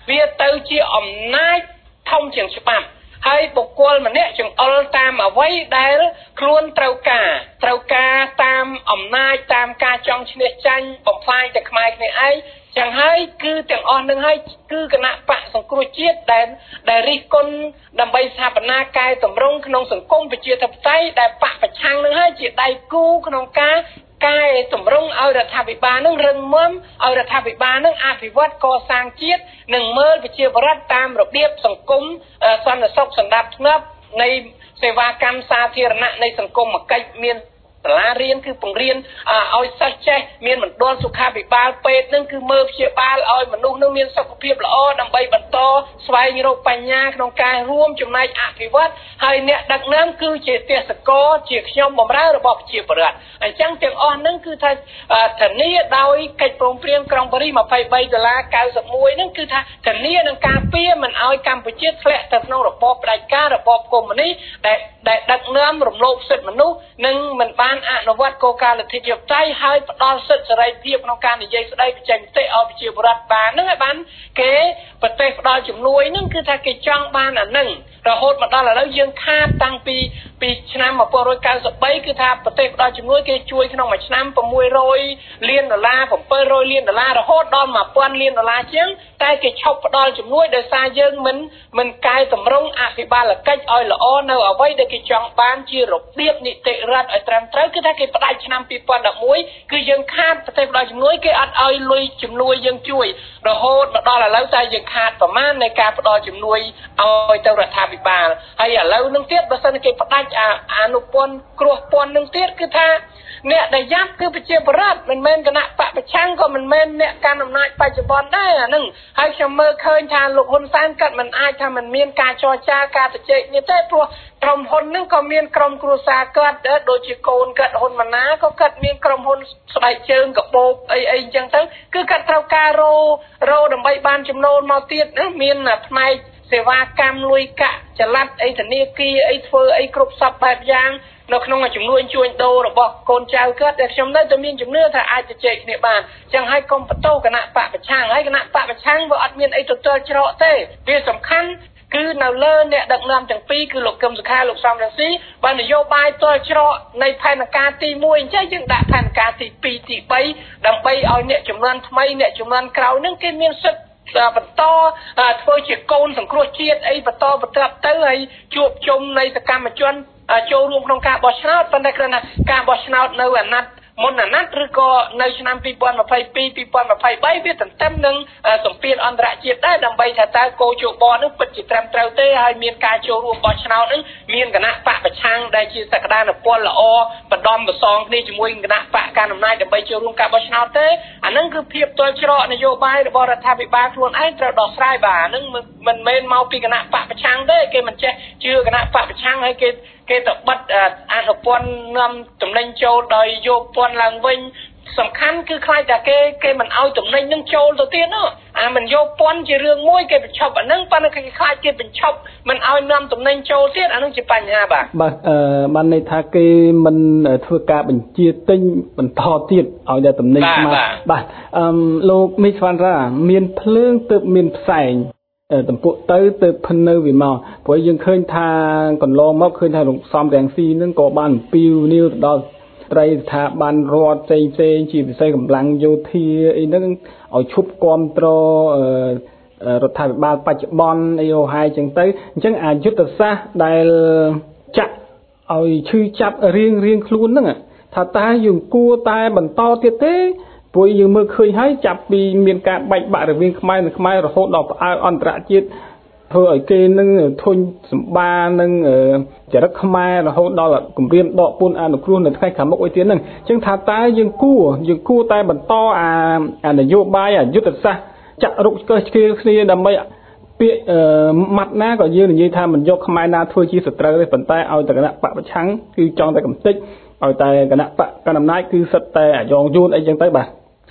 វាទៅជាអំណាចធំជាងច្បាប់ហើយបុគ្គលម្នាក់ចង្អុលតាមអ្វីដែលខ្លួនត្រូវការត្រូវការតាមអំណាចតាមការចង់ឈ្នះចាញ់បំផ្លាញតែខ្មែរគ្នាឯងចឹងហើយគឺទាំងអស់នឹងហើយគឺគណៈបកសង្គ្រោះជាតិដែលដែលរិះគន់ដើម្បីស្ថាបនាកែតម្រង់ក្នុងសង្គមប្រជាធិបតេយ្យដែលបកប្រឆាំងនឹងហើយជាដៃគូក្នុងការកែតម្រង់ឲ្យរដ្ឋាភិបាលនឹងរឹងមាំឲ្យរដ្ឋាភិបាលនឹងអភិវឌ្ឍកសាងជាតិនិងមើលប្រជាពលរដ្ឋតាមរបៀបសង្គមសន្តិសុខសណ្ដាប់ធ្នាប់នៃសេវាកម្មសាធារណៈនៃសង្គមកិច្ចមានសាលារៀនគឺបង្រៀនឲ្យសិស្សចេះមានមណ្ឌលសុខាភិបាលពេទ្យនឹងគឺមើលព្យាបាលឲ្យមនុស្សនឹងមានសុខភាពល្អដើម្បីបន្តស្វែងរកបញ្ញាក្នុងការរួមចំណែកអភិវឌ្ឍហើយអ្នកដឹកនាំគឺជាទេសកលជាខ្ញុំបម្រើរបស់ប្រជាពលរដ្ឋអញ្ចឹងទាំងអស់ហ្នឹងគឺថាធានាដោយកិច្ចព្រមព្រៀងក្រុងប៉ារីសยี่สิบสามដុល្លារเก้าสิบเอ็ดហ្នឹងគឺថាធានានឹងការពារមិនឲ្យកម្ពុជាធ្លាក់ទៅក្នុងរបបផ្ដាច់ការរបបកុម្មុយនីសដែលដែលដឹកនាំរំលោភសិទ្ធិមនុស្សនិងមិនបានអនុវត្តគោលការណ៍លទ្ធិប្រជាធិបតេយ្យហើយផ្ដល់សិទ្ធិសេរីភាពក្នុងការនិយាយស្ដីបញ្ចេញមតិឲ្យប្រជាពលរដ្ឋបានហ្នឹងឲ្យបានគេប្រទេសផ្ដល់ជំនួយហ្នឹងគឺថាគេចង់បានអាហ្នឹងរហូតមកដល់ឥឡូវយើងខាតតាំងពីពីឆ្នាំnineteen ninety-threeគឺថាប្រទេសផ្ដល់ជំនួយគេជួយក្នុងមួយឆ្នាំsix hundredលានដុល្លារseven hundredលានដុល្លាររហូតដល់one thousandលានដុល្លារជាងតែគេឈប់ផ្ដល់ជំនួយដោយសារយើងមិនមិនកែតម្រង់អភិបាលកិច្ចឲ្យល្អនៅអ្វីដែលគេចង់បានជារបៀបនីតិរដ្ឋឲ្យត្រឹមត្រូវគឺថាគេផ្ដាច់ឆ្នាំtwo thousand elevenគឺយើងខាតប្រទេសផ្ដល់ជំនួយគេអត់ឲ្យលុយជំនួយយើងជួយរហូតមកដល់ឥឡូវតែយើងខាតប្រមាណនៃការផ្ដល់ជំនួយឲ្យទៅរដ្ឋាភិបាលហើយឥឡូវនឹងទៀតបើសិនគេផ្ដាច់អនុពន្ធគ្រោះពន្ធនឹងទៀតគឺថាអ្នកដែលយ៉ាប់គឺប្រជាពលរដ្ឋមិនមែនគណៈបកប្រឆាំងក៏មិនមែនអ្នកកាន់អំណាចបច្ចុប្បន្នដែរអាហ្នឹងហើយខ្ញុំមើលឃើញថាលោកហ៊ុនសែនគាត់មិនអាចថាមិនមានការចរចាការជជែកនេះទេព្រោះក្រុមហ៊ុនហ្នឹងក៏មានក្រុមគ្រួសារគាត់ដូចជាកូនគាត់ហ៊ុនម៉ាណែតក៏គាត់មានក្រុមហ៊ុនស្បែកជើងកបោកអីអីអញ្ចឹងទៅគឺគាត់ត្រូវការរោរោដើម្បីបានចំណូលមកទៀតមានផ្នែកសេវាកម្មលុយកាក់ចល័តអីធនាគារអីធ្វើអីគ្រប់សពបែបយ៉ាងនៅក្នុងជំនួយជួញដូររបស់កូនចៅគាត់តែខ្ញុំនៅតែមានជំនឿថាអាចជជែកគ្នាបានចឹងហើយកុំបន្ទោសគណៈបកប្រឆាំងហើយគណៈបកប្រឆាំងវាអត់មានអីទទល់ច្រកទេវាសំខាន់គឺនៅលើអ្នកដឹកនាំទាំងពីរគឺលោកកឹមសុខាលោកសំរងស៊ីបាននយោបាយទល់ច្រកនៃផែនការទីoneអញ្ចឹងយើងដាក់ផែនការទីtwoទីthreeដើម្បីឲ្យអ្នកជំនាន់ថ្មីអ្នកជំនាន់ក្រោយនឹងគេមានសិទ្ធិបន្តធ្វើជាកូនសង្គ្រោះជាតិអីបន្តបន្តទៅហើយជួបជុំនៃសកម្មជនចូលរួមក្នុងការបោះឆ្នោតប៉ុន្តែគ្រាន់តែការបោះឆ្នោតនៅអាណត្តិមុនអាណត្តិឬក៏នៅឆ្នាំtwo thousand twenty-two two thousand twenty-threeវាទន្ទឹមនឹងសម្ពាធអន្តរជាតិដែរដើម្បីថាតើគោលជបនឹងពិតជាត្រឹមត្រូវទេហើយមានការចូលរួមបោះឆ្នោតនឹងមានគណៈបកប្រឆាំងដែលជាសក្តានុពលល្អបណ្ដំប្រសងគ្នាជាមួយគណៈបកកណ្ដាលអំណាចដើម្បីចូលរួមការបោះឆ្នោតទេអានឹងគឺភាពទល់ច្រកនយោបាយរបស់រដ្ឋាភិបាលខ្លួនឯងត្រូវដោះស្រាយបាទអានឹងមិនមែនមកពីគណៈបកប្រឆាំងទេគេមិនចេះជឿគណៈបកប្រឆាំងហើយគេគេទៅបិទអនុពន្ធនាំចំណេញចូលដោយយកពន្ធឡើងវិញសំខាន់គឺខ្លាចតែគេគេមិនឲ្យចំណេញនឹងចូលទៅទៀតនោះអាមិនយកពន្ធជារឿងមួយគេបញ្ឈប់អានឹងប៉ុន្តែគេខ្លាចគេបញ្ឈប់មិនឲ្យនាំចំណេញចូលទៀតអានឹងជាបញ្ហាបាទបាទអឺបានន័យថាគេមិនធ្វើការបញ្ជាទិញបន្តទៀតឲ្យតែចំណេញមកបាទអឺលោកមីស្វាន់រ៉ាមានភ្លើងទើបមានផ្សែងតំពួកទៅទៅភិននៅវាមកព្រោះយើងឃើញថាកន្លងមកឃើញថាលោកសំរងស៊ីនឹងក៏បានអំពាវនាវទៅដល់ត្រីស្ថាប័នរដ្ឋផ្សេងផ្សេងជាពិសេសកម្លាំងយោធាអីហ្នឹងឲ្យឈប់គ្រប់គ្រងរដ្ឋាភិបាលបច្ចុប្បន្នអីហោហាយចឹងទៅអញ្ចឹងអាយុទ្ធសាស្ត្រដែលចាក់ឲ្យឈឺចាប់រៀងរៀងខ្លួនហ្នឹងថាតើយើងគួរតែបន្តទៀតទេព្រោះយើងមើលឃើញហើយចាប់ពីមានការបែកបាក់រវាងខ្មែរនិងខ្មែររហូតដល់ផ្អើលអន្តរជាតិធ្វើឲ្យគេនឹងធុញសម្បានឹងចរិតខ្មែររហូតដល់គម្រាមដកពន្ធអនុគ្រោះនៅថ្ងៃខាងមុខអីទៀតហ្នឹងអញ្ចឹងថាតើយើងគួរយើងគួរតែបន្តអាអានយោបាយអាយុទ្ធសាស្ត្រចាក់រុកឆ្កឹះឆ្កៀលគ្នាដើម្បីពាក្យម៉ាត់ណាក៏យើងនិយាយថាមិនយកខ្មែរណាធ្វើជាសត្រូវទេប៉ុន្តែឲ្យតែគណៈបកប្រឆាំងគឺចង់តែកំទេចឲ្យតែគណៈបកកណ្ដាលអំណាចគឺសិតតែអាយ៉ងយួនអីចឹងទៅបាទ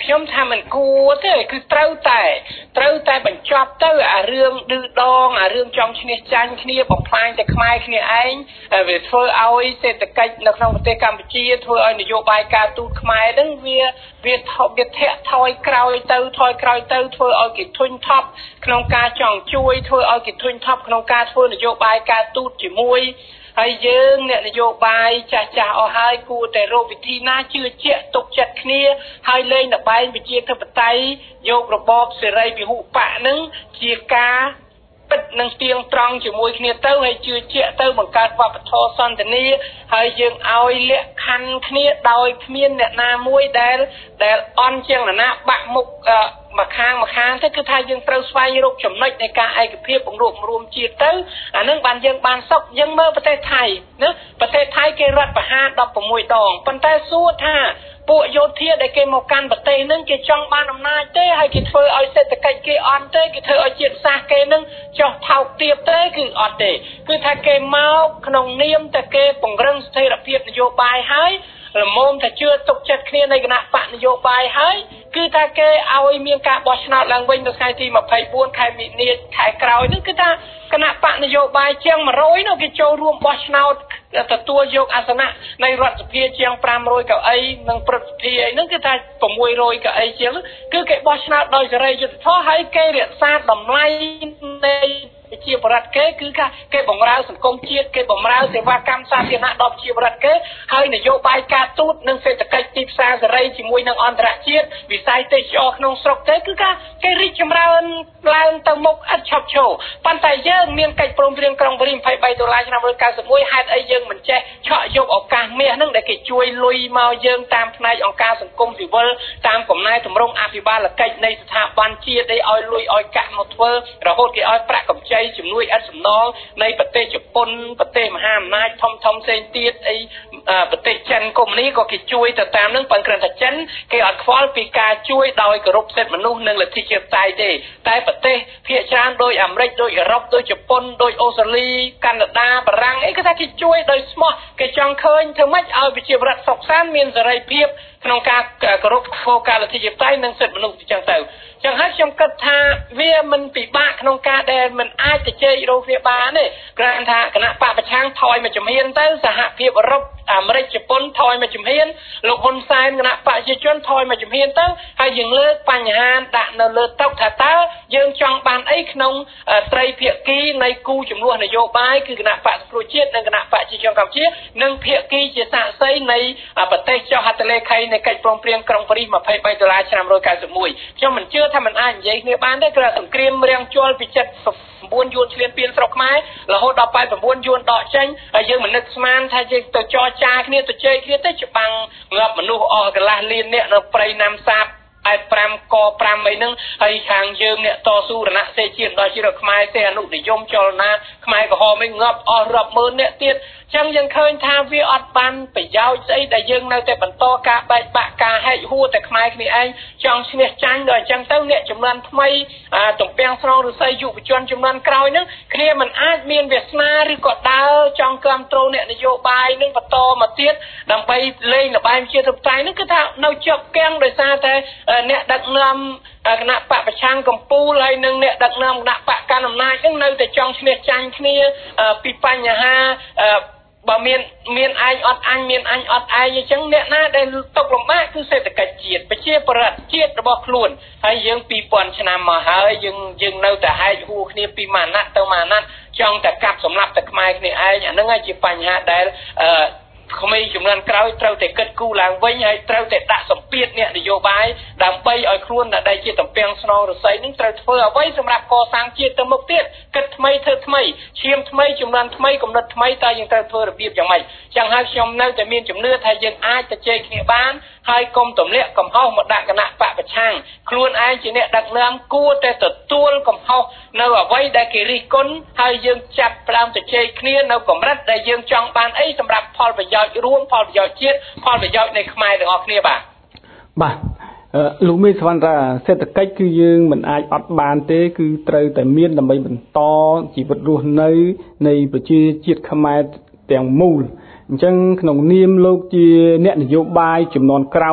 ខ្ញុំថាមិនគួរទេគឺត្រូវតែត្រូវតែបញ្ចប់ទៅអារឿងឌឺដងអារឿងចង់ឈ្នះចាញ់គ្នាបំផ្លាញតែខ្មែរគ្នាឯងវាធ្វើឲ្យសេដ្ឋកិច្ចនៅក្នុងប្រទេសកម្ពុជាធ្វើឲ្យនយោបាយការទូតខ្មែរហ្នឹងវាវាថប់វាធាក់ថយក្រោយទៅថយក្រោយទៅធ្វើឲ្យគេធុញថប់ក្នុងការចង់ជួយធ្វើឲ្យគេធុញថប់ក្នុងការធ្វើនយោបាយការទូតជាមួយហើយយើងអ្នកនយោបាយចាស់ចាស់អស់ហើយគួរតែរកវិធីណាជឿជាក់ទុកចិត្តគ្នាហើយលេងល្បែងប្រជាធិបតេយ្យយករបបសេរីពហុបកហ្នឹងជាការពិតនឹងស្ទៀងត្រង់ជាមួយគ្នាទៅហើយជឿជាក់ទៅបង្កើតវប្បធម៌សន្តិនិកហើយយើងឲ្យលក្ខខណ្ឌគ្នាដោយគ្មានអ្នកណាមួយដែលដែលអន់ជាងណាបាក់មុខមកខាងមកខាងទៅគឺថាយើងត្រូវស្វែងរកចំណុចនៃការឯកភាពបង្រួបរួមជាតិទៅអានឹងបានយើងបានសុខយើងមើលប្រទេសថៃណាប្រទេសថៃគេរដ្ឋប្រហារដប់ប្រាំមួយដងប៉ុន្តែសួរថាពួកយោធាដែលគេមកកាន់ប្រទេសហ្នឹងគេចង់បានអំណាចទេហើយគេធ្វើឲ្យសេដ្ឋកិច្ចគេអន់ទេគេធ្វើឲ្យជាតិសាសន៍គេហ្នឹងចុះថោកទាបទេគឺអត់ទេគឺថាគេមកក្នុងនាមតែគេពង្រឹងស្ថិរភាពនយោបាយហើយរមុំតែជឿទុកចិត្តគ្នានៃគណៈបកនយោបាយហើយគឺថាគេឲ្យមានការបោះឆ្នោតឡើងវិញនៅថ្ងៃទីម្ភៃបួនខែមីនាខែក្រោយនេះគឺថាគណៈបកនយោបាយជាងមួយរយនោះគេចូលរួមបោះឆ្នោតទទួលយកអាសនៈនៃរដ្ឋសភាជាងប្រាំរយកៅអីនិងព្រឹទ្ធសភាអីហ្នឹងគឺថាប្រាំមួយរយកៅអីជាងគឺគេបោះឆ្នោតដោយសេរីយុត្តិធម៌ហើយគេរក្សាតម្លៃនៃជាបរដ្ឋគេគឺគេបង្រើសង្គមជាតិគេបង្រើសេវាកម្មសាធារណៈដល់ជាបរដ្ឋគេហើយនយោបាយការទូតនិងសេដ្ឋកិច្ចទីផ្សារសេរីជាមួយនឹងអន្តរជាតិវិស័យទេសចរក្នុងស្រុកទេគឺគេរីកចម្រើនឡើងទៅមុខឥតឈប់ឈរប៉ុន្តែយើងមានកិច្ចព្រមព្រៀងក្រុងប៉ារីសยี่สิบสามដុល្លារឆ្នាំmột nghìn chín trăm chín mươi mốtហេតុអីយើងមិនចេះឆក់យកឱកាសមាសហ្នឹងដែលគេជួយលុយមកយើងតាមផ្នែកអង្គការសង្គមស៊ីវិលតាមកំណែទម្រង់អភិបាលកិច្ចនៃស្ថាប័នជាតិឲ្យលុយឲ្យកាក់មកធ្វើរហូតគេឲ្យប្រាក់កម្ចីជំនួយឥតសំណងនៃប្រទេសជប៉ុនប្រទេសមហាអំណាចធំធំផ្សេងទៀតអីប្រទេសចិនកុម្មុយនីក៏គេជួយទៅតាមហ្នឹងប៉ុន្តែគ្រាន់តែចិនគេអត់ខ្វល់ពីការជួយដោយគោរពសិទ្ធិមនុស្សនិងលទ្ធិជាតិតែទេតែប្រទេសភាគច្រើនដោយអាមេរិកដោយអឺរ៉ុបដោយជប៉ុនដោយអូស្ត្រាលីកាណាដាបារាំងអីគេថាគេជួយដោយស្មោះគេចង់ឃើញធ្វើម៉េចឲ្យប្រជាពលរដ្ឋសុខសាន្តមានសេរីភាពក្នុងការគោរពគោលការណ៍លទ្ធិជាតិតែនិងសិទ្ធិមនុស្សអញ្ចឹងទៅចឹងហើយខ្ញុំគិតថាវាមិនពិបាកក្នុងការដែលមិនអាចទៅជែករកគ្នាបានទេគ្រាន់ថាគណៈបកប្រឆាំងថយមកជំហានទៅសហភាពអឺរ៉ុបអាមេរិកជប៉ុនថយមកជំហានលោកហ៊ុនសែនគណៈបកប្រជាជនថយមកជំហានទៅហើយយើងលើកបញ្ហាដាក់នៅលើតុថាតើយើងចង់បានអីក្នុងត្រីភាគីនៃគូជំនួសនយោបាយគឺគណៈបកសង្គ្រោះជាតិនិងគណៈបកប្រជាជនកម្ពុជានិងភាគីជាសាក្សីនៃប្រទេសចុះហត្ថលេខីនៃកិច្ចព្រមព្រៀងក្រុងប៉ារីសยี่สิบสามដុល្លារឆ្នាំmột nghìn chín trăm chín mươi mốtខ្ញុំមិនជឿថាมันអាចនិយាយគ្នាបានទេគឺសង្គ្រាមរាំងជល់ពីចិត្តchínយួនឆ្លៀនពៀនស្រុកខ្មែររហូតដល់eighty nineយួនដកចេញហើយយើងមិននឹកស្មានថាយើងទៅចរចាគ្នាទៅជែកគ្នាទៅច្បាំងងាប់មនុស្សអស់កន្លះលានអ្នកនៅព្រៃណាំសាបឯfiveកfiveអីហ្នឹងហើយខាងយើងអ្នកតស៊ូរណសេជាតិដល់ជារដ្ឋខ្មែរទេអនុនិយមចលនាខ្មែរក្រហមឯងងាប់អស់រាប់ម៉ឺនអ្នកទៀតចឹងយើងឃើញថាវាអត់បានប្រយោជន៍ស្អីដែលយើងនៅតែបន្តការបែកបាក់ការហែកហួរតែខ្មែរគ្នាឯងចង់ឈ្នះចាញ់ដល់អញ្ចឹងទៅអ្នកចំនួនថ្មីទំពាំងស្រងឫស្សីយុវជនចំនួនក្រោយហ្នឹងគ្នាមិនអាចមានវាសនាឬក៏ដើរចង់គ្រប់គ្រងអ្នកនយោបាយនឹងបន្តមកទៀតដើម្បីលេងល្បែងជាធិបតេយ្យហ្នឹងគឺថានៅជាប់គាំងដោយសារតែអ្នកដឹកនាំគណៈបកប្រឆាំងកម្ពុជាហើយនិងអ្នកដឹកនាំគណៈបកកណ្ដាលអំណាចហ្នឹងនៅតែចង់ឈ្នះចាញ់គ្នាពីបញ្ហាបើមានមានឯងអត់អញមានអញអត់ឯងអញ្ចឹងអ្នកណាដែលตกលំបាកគឺសេដ្ឋកិច្ចជាតិប្រជាប្រដ្ឋជាតិរបស់ខ្លួនហើយយើងtwo thousandឆ្នាំមកហើយយើងយើងនៅតែហែកហួរគ្នាពីម៉ាណាត់ទៅម៉ាណាត់ចង់តែកាប់សម្លាប់តែខ្មែរគ្នាឯងអាហ្នឹងហើយជាបញ្ហាដែលអឺក្មេងចំនួនក្រោយត្រូវតែគិតគូរឡើងវិញហើយត្រូវតែដាក់សម្ពាធអ្នកនយោបាយដើម្បីឲ្យខ្លួនដែលជាតំពាំងស្នងរស័យនឹងត្រូវធ្វើអ្វីសម្រាប់កសាងជាតិទៅមុខទៀតគិតថ្មីធ្វើថ្មីឈាមថ្មីចំនួនថ្មីកំណត់ថ្មីតើយើងត្រូវធ្វើរបៀបយ៉ាងម៉េចចឹងហើយខ្ញុំនៅតែមានជំនឿថាយើងអាចទៅជែកគ្នាបានហើយកុំទម្លាក់កំហុសមកដាក់គណៈបកប្រឆាំងខ្លួនឯងជាអ្នកដឹកនាំគួរតែទទួលកំហុសនៅអ្វីដែលគេរិះគន់ហើយយើងចាប់ផ្ដើមទៅជែកគ្នានៅកម្រិតដែលយើងចង់បានអីសម្រាប់ផលប្រយោជន៍រួមផលប្រយោជន៍ជាតិផលប្រយោជន៍នៃខ្មែរទាំងអស់គ្នាបាទបាទលោកមេសវណ្ណរាសេដ្ឋកិច្ចគឺយើងមិនអាចអត់បានទេគឺត្រូវតែមានដើម្បីបន្តជីវិតរស់នៅនៃប្រជាជាតិខ្មែរទាំងមូលអញ្ចឹងក្នុងនាមលោកជាអ្នកនយោបាយចំនួនក្រោយ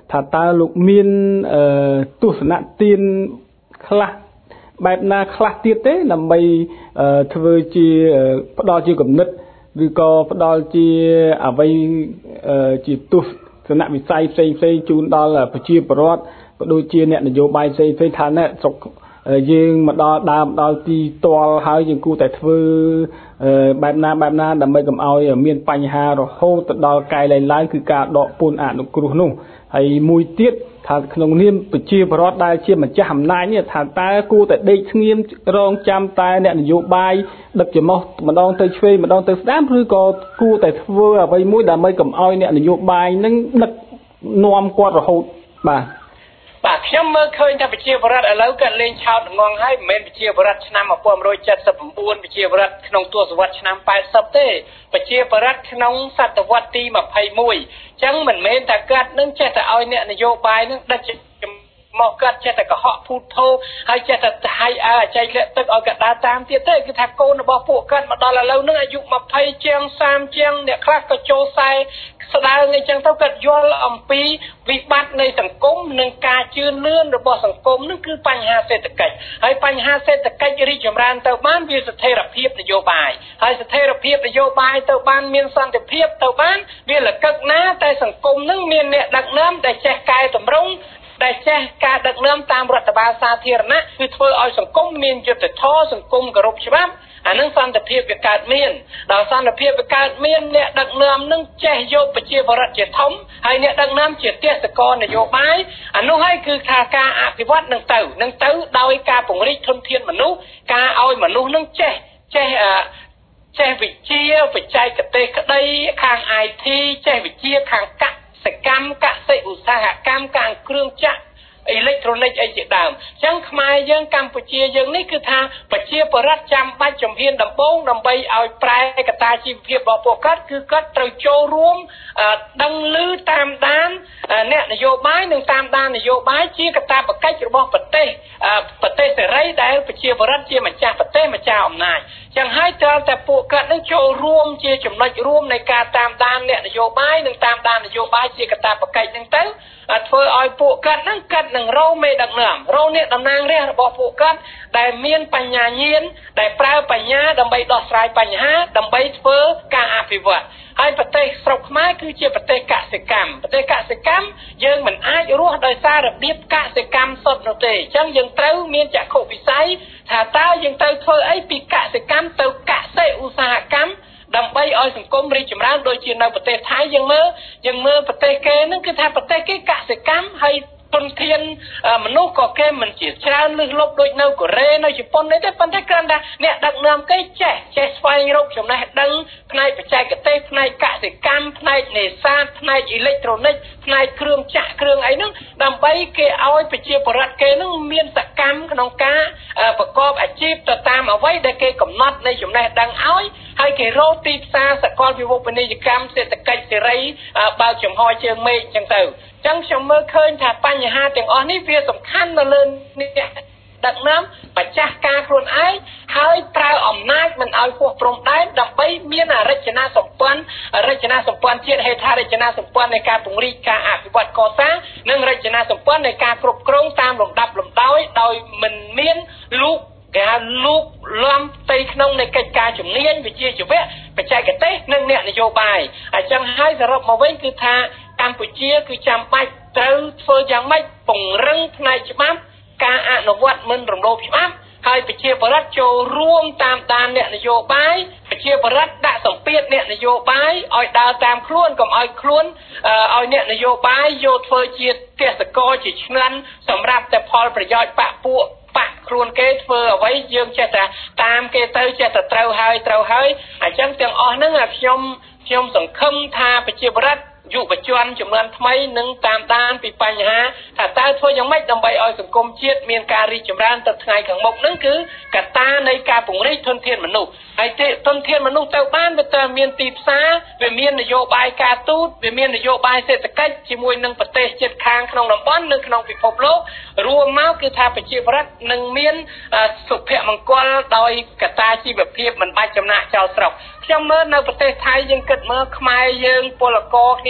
ថាតើលោកមានទស្សនៈទានខ្លះបែបណាខ្លះទៀតទេដើម្បីធ្វើជាផ្ដល់ជាគំនិតឬក៏ផ្ដល់ជាអ្វីជាទស្សនវិស័យផ្សេងផ្សេងជូនដល់ប្រជាពលរដ្ឋក៏ដូចជាអ្នកនយោបាយផ្សេងផ្សេងថាណែស្រុកយើងមកដល់ដើមដល់ទីតលហើយយើងគួរតែធ្វើបែបណាបែបណាដើម្បីកុំឲ្យមានបញ្ហារហូតទៅដល់កាយលែងឡើងគឺការដកពន្ធអនុគ្រោះនោះហើយមួយទៀតថាក្នុងនាមប្រជាពលរដ្ឋដែលជាម្ចាស់អំណាចនេះថាតើគួរតែដេកស្ងៀមរងចាំតែអ្នកនយោបាយដឹកចំហម្ដងទៅឆ្វេងម្ដងទៅស្ដាំឬក៏គួរតែធ្វើអ្វីមួយដើម្បីកុំឲ្យអ្នកនយោបាយនឹងដឹកនាំគាត់រហូតបាទបាទខ្ញុំមើលឃើញថាប្រជាពលរដ្ឋឥឡូវគាត់លេងឆោតងងហើយមិនមែនប្រជាពលរដ្ឋឆ្នាំnineteen seventy-nineប្រជាពលរដ្ឋក្នុងទសវត្សរ៍ឆ្នាំeightyទេប្រជាពលរដ្ឋក្នុងសតវត្សទីtwenty-oneអញ្ចឹងមិនមែនថាគាត់នឹងចេះតែឲ្យអ្នកនយោបាយនឹងដឹកមកគាត់ចេះតែកុហកភូតធោហើយចេះតែឲ្យអច័យលាក់ទឹកឲ្យគាត់ដើរតាមទៀតទេគឺថាកូនរបស់ពួកគាត់មកដល់ឥឡូវនឹងអាយុtwentyជាងthirtyជាងអ្នកខ្លះក៏ចូលfortyស្ដាងអញ្ចឹងទៅគាត់យល់អំពីវិបត្តិនៃសង្គមនិងការជឿនលឿនរបស់សង្គមនឹងគឺបញ្ហាសេដ្ឋកិច្ចហើយបញ្ហាសេដ្ឋកិច្ចរីកចម្រើនទៅបានវាស្ថិរភាពនយោបាយហើយស្ថិរភាពនយោបាយទៅបានមានសន្តិភាពទៅបានវាលកឹកណាតែសង្គមនឹងមានអ្នកដឹកនាំដែលចេះកែតម្រង់ដែលចេះការដឹកនាំតាមរដ្ឋបាលសាធារណៈគឺធ្វើឲ្យសង្គមមានយុត្តិធម៌សង្គមគោរពច្បាប់អានឹងសន្តិភាពវាកើតមានដល់សន្តិភាពវាកើតមានអ្នកដឹកនាំនឹងចេះយកប្រជាពលរដ្ឋជាធំហើយអ្នកដឹកនាំជាទេសកលនយោបាយអានោះហើយគឺថាការអភិវឌ្ឍនឹងទៅនឹងទៅដោយការពង្រីកធនធានមនុស្សការឲ្យមនុស្សនឹងចេះចេះចេះវិជ្ជាបច្ចេកទេសក្តីខាង ไอ ที ចេះវិជ្ជាខាងកសិកម្មកសិឧស្សាហកម្មខាងគ្រឿងចក្រអេឡិចត្រូនិកអីជាដើមអញ្ចឹងខ្មែរយើងកម្ពុជាយើងនេះគឺថាប្រជាពលរដ្ឋចាំបាច់ជំហានដំបូងដើម្បីឲ្យប្រែកត្តាជីវភាពរបស់ពួកគាត់គឺគាត់ត្រូវចូលរួមដឹងឮតាមដានអ្នកនយោបាយនិងតាមដាននយោបាយជាកាតព្វកិច្ចរបស់ប្រទេសប្រទេសសេរីដែលប្រជាពលរដ្ឋជាម្ចាស់ប្រទេសម្ចាស់អំណាចចឹងហើយត្រូវតែពួកគាត់នឹងចូលរួមជាចំណុចរួមនៃការតាមដានអ្នកនយោបាយនិងតាមដាននយោបាយជាកាតព្វកិច្ចហ្នឹងទៅធ្វើឲ្យពួកគាត់នឹងកាត់នឹងរោមេដឹកនាំរោអ្នកតំណាងរាស្ត្ររបស់ពួកគាត់ដែលមានបញ្ញាញាណដែលប្រើបញ្ញាដើម្បីដោះស្រាយបញ្ហាដើម្បីធ្វើការអភិវឌ្ឍហើយប្រទេសស្រុកខ្មែរគឺជាប្រទេសកសិកម្មប្រទេសកសិកម្មយើងមិនអាចរស់ដោយសាររបៀបកសិកម្មសុទ្ធនោះទេអញ្ចឹងយើងត្រូវមានចក្ខុវិស័យថាតើយើងត្រូវធ្វើអីពីកសិកម្មទៅកសិឧស្សាហកម្មដើម្បីឲ្យសង្គមរីកចម្រើនដូចជានៅប្រទេសថៃយើងមើលយើងមើលប្រទេសគេហ្នឹងគឺថាប្រទេសគេកសិកម្មហើយទុនធានមនុស្សក៏គេមិនជាច្រើនលឹះលប់ដូចនៅកូរ៉េនៅជប៉ុនទេប៉ុន្តែគ្រាន់តែអ្នកដឹកនាំគេចេះចេះស្វែងរកចំណេះដឹងផ្នែកបច្ចេកទេសផ្នែកកសិកម្មផ្នែកនេសាទផ្នែកអេឡិចត្រូនិកផ្នែកគ្រឿងចក្រគ្រឿងអីហ្នឹងដើម្បីគេឲ្យប្រជាពលរដ្ឋគេហ្នឹងមានសកម្មក្នុងការប្រកបអាជីពទៅតាមអ្វីដែលគេកំណត់នៃចំណេះដឹងឲ្យហើយគេរកទីផ្សារសកលវិភពនីយកម្មសេដ្ឋកិច្ចសេរីបើកចំហជើងមេឃអញ្ចឹងទៅចឹងខ្ញុំមើលឃើញថាបញ្ហាទាំងអស់នេះវាសំខាន់នៅលើអ្នកដឹកនាំម្ចាស់ការខ្លួនឯងហើយប្រើអំណាចមិនឲ្យហួសព្រំដែនដើម្បីមានរចនាសម្ព័ន្ធរចនាសម្ព័ន្ធជាតិហេដ្ឋារចនាសម្ព័ន្ធនៃការពង្រីកការអភិវឌ្ឍកសាងនិងរចនាសម្ព័ន្ធនៃការគ្រប់គ្រងតាមលំដាប់លំដោយដោយមិនមានលូកការលូកលំផ្ទៃក្នុងនៃកិច្ចការជំនាញវិជ្ជាជីវៈបច្ចេកទេសនិងអ្នកនយោបាយអញ្ចឹងហើយសរុបមកវិញគឺថាកម្ពុជាគឺចាំបាច់ត្រូវធ្វើយ៉ាងម៉េចពង្រឹងផ្នែកច្បាប់ការអនុវត្តមិនរំលោភច្បាប់ហើយប្រជាពលរដ្ឋចូលរួមតាមដានអ្នកនយោបាយប្រជាពលរដ្ឋដាក់សម្ពាធអ្នកនយោបាយឲ្យដើរតាមខ្លួនកុំឲ្យខ្លួនឲ្យអ្នកនយោបាយយកធ្វើជាទេសកលជាឆ្ងាន់សម្រាប់តែផលប្រយោជន៍បកពួកបាក់ខ្លួនគេធ្វើអ្វីយើងចេះតែតាមគេទៅចេះតែត្រូវហើយត្រូវហើយអញ្ចឹងទាំងអស់ហ្នឹងខ្ញុំខ្ញុំសង្ឃឹមថាប្រជាពលរដ្ឋយុវជនចំនួនថ្មីនឹងតាមដានពីបញ្ហាថាតើធ្វើយ៉ាងម៉េចដើម្បីឲ្យសង្គមជាតិមានការរីកចម្រើនទៅថ្ងៃខាងមុខហ្នឹងគឺកត្តានៃការពង្រីកធនធានមនុស្សហើយធនធានមនុស្សទៅបានវាត្រូវមានទីផ្សារវាមាននយោបាយការទូតវាមាននយោបាយសេដ្ឋកិច្ចជាមួយនឹងប្រទេសជិតខាងក្នុងតំបន់និងក្នុងពិភពលោករួមមកគឺថាប្រជាពលរដ្ឋនឹងមានសុភមង្គលដោយកត្តាជីវភាពមិនបាច់ចំណាក់ចោលស្រុកខ្ញុំមើលនៅប្រទេសថៃយើងគិតមើលខ្មែរយើងពលករគ្នា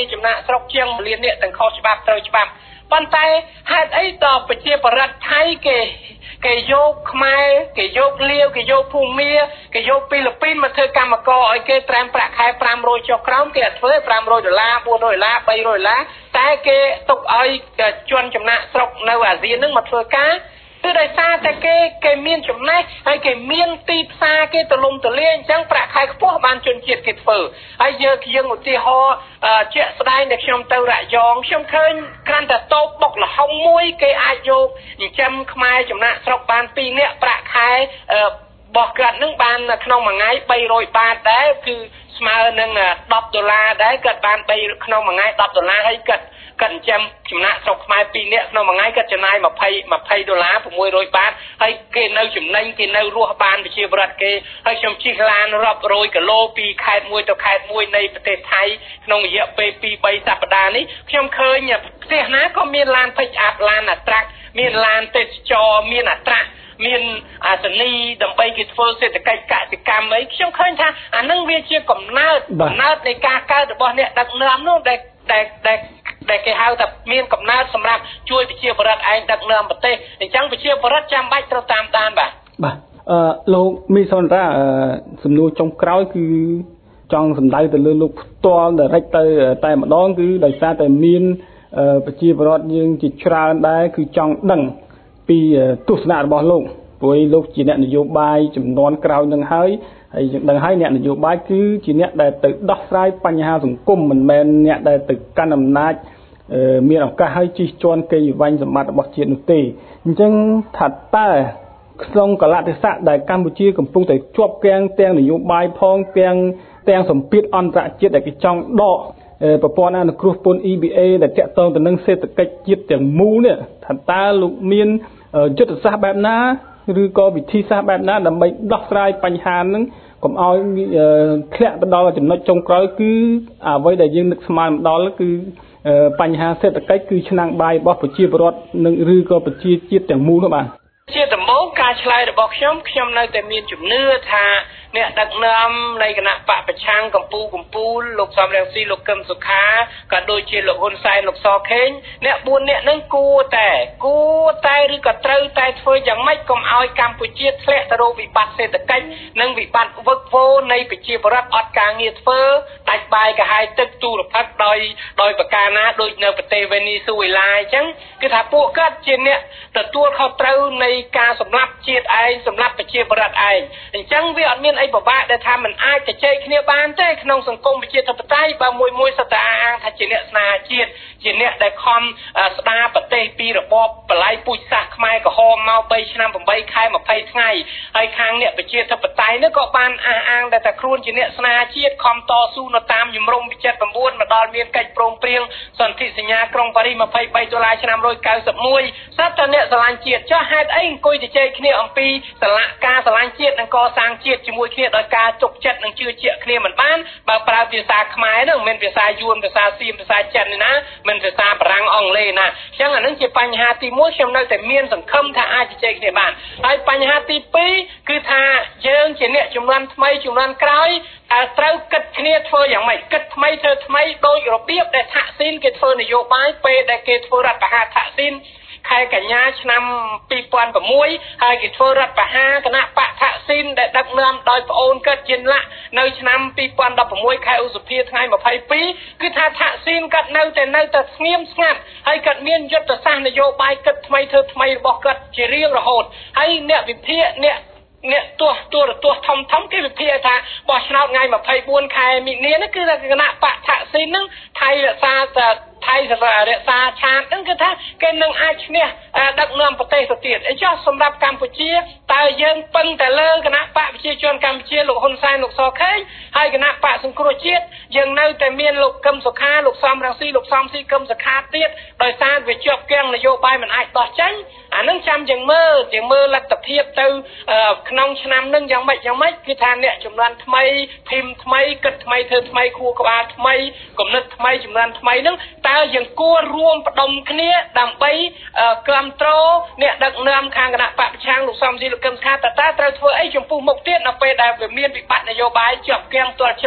ចំណាក់ស្រុកជាងលាននេះទាំងខុសច្បាប់ត្រូវច្បាប់ប៉ុន្តែហេតុអីតប្រជាប្រដ្ឋថៃគេគេយកខ្មែរគេយកលាវគេយកភូមាគេយកហ្វីលីពីនមកធ្វើកម្មករឲ្យគេត្រាំប្រាក់ខែfive hundredចុះក្រោមគេអត់ធ្វើfive hundredដុល្លារfour hundredដុល្លារthree hundredដុល្លារតែគេទុកឲ្យជនចំណាក់ស្រុកនៅអាស៊ាននឹងមកធ្វើការគឺដោយសារតែគេគេមានចំណេះហើយគេមានទីផ្សារគេទលំទលាយអញ្ចឹងប្រាក់ខែខ្ពស់បានជនជាតិគេធ្វើហើយយើងយើងឧទាហរណ៍ជាក់ស្ដែងដែលខ្ញុំទៅរយองខ្ញុំឃើញគ្រាន់តែតូបបុកលហុងមួយគេអាចយកចិញ្ចឹមខ្មែរចំណាក់ស្រុកបានtwoនាក់ប្រាក់ខែបោះគាត់នឹងបានក្នុងមួយថ្ងៃthree hundredបាតដែរគឺស្មើនឹងtenដុល្លារដែរគាត់បាន3ក្នុងមួយថ្ងៃtenដុល្លារហើយគាត់គាត់ចិញ្ចឹមចំណាក់ស្រុកខ្មែរtwoនាក់ក្នុងមួយថ្ងៃគាត់ចំណាយtwenty twentyដុល្លារsix hundredបាតហើយគេនៅចំណេញគេនៅរស់បានប្រជាប្រដ្ឋគេហើយខ្ញុំជិះឡានរាប់រយគីឡូពីខេត្តមួយទៅខេត្តមួយនៃប្រទេសថៃក្នុងរយៈពេលtwo threeសប្តាហ៍នេះខ្ញុំឃើញផ្ទះណាក៏មានឡាន pick up ឡានអាត្រាក់មានឡានទេសចរមានអាត្រាក់មានអាសនីដើម្បីគេធ្វើសេដ្ឋកិច្ចកសិកម្មអីខ្ញុំឃើញថាអានឹងវាជាកំណើតកំណើតនៃការកើតរបស់អ្នកដឹកនាំនោះដែលដែលដែលដែលគេហៅថាមានកំណើតសម្រាប់ជួយប្រជាប្រដ្ឋឯងដឹកនាំប្រទេសអញ្ចឹងប្រជាប្រដ្ឋចាំបាច់ត្រូវតាមដានបាទបាទអឺលោកមីសនតាសំណួរចុងក្រោយគឺចង់សម្ដៅទៅលើលោកផ្ទាល់ direct ទៅតែម្ដងគឺដោយសារតែមានប្រជាប្រដ្ឋយើងជាច្រើនដែរគឺចង់ដឹងពីទស្សនៈរបស់លោកព្រោះលោកជាអ្នកនយោបាយចំនួនក្រោយនឹងហើយហើយយើងដឹងហើយអ្នកនយោបាយគឺជាអ្នកដែលទៅដោះស្រាយបញ្ហាសង្គមមិនមែនអ្នកដែលទៅកាន់អំណាចមានឱកាសឲ្យជិះជាន់កេរ្តិ៍វ័ញ្ញសម្បត្តិរបស់ជាតិនោះទេអញ្ចឹងថាតើក្នុងកលៈទេសៈដែលកម្ពុជាកំពុងតែជាប់គាំងទាំងនយោបាយផងទាំងទាំងសម្ពាធអន្តរជាតិដែលគេចង់ដកប្រព័ន្ធអនុគ្រោះពន្ធ E B A ដែលតាក់ទងទៅនឹងសេដ្ឋកិច្ចជាតិទាំងមូលនេះថាតើលោកមានយុទ្ធសាស្ត្របែបណាឬក៏វិធីសាស្ត្របែបណាដើម្បីដោះស្រាយបញ្ហាហ្នឹងកុំឲ្យធ្លាក់ទៅដល់ចំណុចចុងក្រោយគឺអ្វីដែលយើងនឹកស្មានដល់គឺបញ្ហាសេដ្ឋកិច្ចគឺឆ្នាំងបាយរបស់ប្រជាពលរដ្ឋនិងឬក៏ប្រជាជាតិទាំងមូលនោះបាទជាដំបូងការឆ្លើយរបស់ខ្ញុំខ្ញុំនៅតែមានជំនឿថាអ្នកដឹកនាំនៃគណៈបកប្រឆាំងកម្ពុជាកម្ពុជាលោកសំរងស៊ីលោកកឹមសុខាក៏ដូចជាលោកហ៊ុនសែនលោកសខេងអ្នកfourនាក់នឹងគួរតែគួរតែឬក៏ត្រូវតែធ្វើយ៉ាងម៉េចកុំឲ្យកម្ពុជាធ្លាក់ទៅរកវិបត្តិសេដ្ឋកិច្ចនិងវិបត្តិវឹកវរនៃប្រជាពលរដ្ឋអត់ការងារធ្វើដាច់បាយកាហាយទឹកទូរភិក្សដោយដោយប្រការណាដូចនៅប្រទេសវេនីស៊ុយអេឡាអញ្ចឹងគឺថាពួកគាត់ជាអ្នកទទួលខុសត្រូវនៃការសម្លាប់ជាតិឯងសម្លាប់ប្រជាពលរដ្ឋឯងអញ្ចឹងវាអត់មានអីពិបាកដែលថាมันអាចជជែកគ្នាបានទេក្នុងសង្គមប្រជាធិបតេយ្យបើមួយមួយសត្វអាងថាជាអ្នកស្នាជាតិជាអ្នកដែលខំស្ដារប្រទេសពីរបបបល័យពូជសាសន៍ខ្មែរក្រហមមកthreeឆ្នាំeightខែtwentyថ្ងៃហើយខាងអ្នកប្រជាធិបតេយ្យនេះក៏បានអះអាងដែលថាខ្លួនជាអ្នកស្នាជាតិខំតស៊ូនៅតាមយមរំពីseventy-nineមកដល់មានកិច្ចព្រមព្រៀងសន្ធិសញ្ញាក្រុងប៉ារីសtwenty-threeដុល្លារឆ្នាំnineteen ninety-oneសត្វតែអ្នកស្រឡាញ់ជាតិចុះហេតុអីអង្គុយជជែកគ្នាអំពីស្រឡាក់ការស្រឡាញ់ជាតិនិងកសាងជាតិជាមួយគ្នាដោយការទុកចិត្តនិងជឿជាក់គ្នាមិនបានបើប្រើភាសាខ្មែរហ្នឹងមិនមែនភាសាយួនភាសាសៀមភាសាចិនទេណាមិនភាសាបារាំងអង់គ្លេសណាអញ្ចឹងអានឹងជាបញ្ហាទីoneខ្ញុំនៅតែមានសង្ឃឹមថាអាចជជែកគ្នាបានហើយបញ្ហាទីtwoគឺថាយើងជាអ្នកជំនាន់ថ្មីជំនាន់ក្រោយត្រូវគិតគ្នាធ្វើយ៉ាងម៉េចគិតថ្មីធ្វើថ្មីដោយរបៀបដែលថាក់ស៊ីនគេធ្វើនយោបាយពេលដែលគេធ្វើរដ្ឋប្រហារថាក់ស៊ីនខែកញ្ញាឆ្នាំtwo thousand sixហើយគេធ្វើរដ្ឋប្រហារគណៈបកថាក់ស៊ីនដែលដឹកនាំដោយប្អូនកើតជាលាក់នៅឆ្នាំtwo thousand sixteenខែឧសភាថ្ងៃtwenty-twoគឺថាថាក់ស៊ីនគាត់នៅតែនៅតែស្ងៀមស្ងាត់ហើយគាត់មានយុទ្ធសាស្ត្រនយោបាយគិតថ្មីធ្វើថ្មីរបស់គាត់ជារៀងរហូតហើយអ្នកវិភាគអ្នកអ្នកទោះទូរទស្សន៍ធំធំគេវិភាគថាបោះឆ្នោតថ្ងៃtwenty-fourខែមីនានេះគឺគណៈបកថាក់ស៊ីននឹងថៃរក្សាថៃរក្សាឆាតហ្នឹងគឺថាគេនឹងអាចឈ្នះដឹកនាំប្រទេសទៅទៀតអញ្ចឹងសម្រាប់កម្ពុជាតើយើងពឹងតែលើគណៈបកប្រជាជនកម្ពុជាលោកហ៊ុនសែនលោកសខេងហើយគណៈបកសង្គ្រោះជាតិយើងនៅតែមានលោកកឹមសុខាលោកសំរងស៊ីលោកសំស៊ីកឹមសុខាទៀតដោយសារវាជាប់គាំងនយោបាយមិនអាចដោះចេញអានឹងចាំយើងមើលយើងមើលលទ្ធភាពទៅក្នុងឆ្នាំនឹងយ៉ាងម៉េចយ៉ាងម៉េចគឺថាអ្នកចំនួនថ្មីភីមថ្មីគិតថ្មីធ្វើថ្មីខួរក្បាលថ្មីគំនិតថ្មីចំនួនថ្មីនឹងតើយើងគួររួមផ្ដុំគ្នាដើម្បីគ្រប់គ្រងអ្នកដឹកនាំខាងគណៈបកប្រឆាំងលោកសំស៊ីលោកកឹមសុខាតើតើត្រូវធ្វើអីចំពោះមុខទៀតនៅពេលដែលវាមានវិបត្តិនយោបាយជាប់គាំងទាល់ច្រក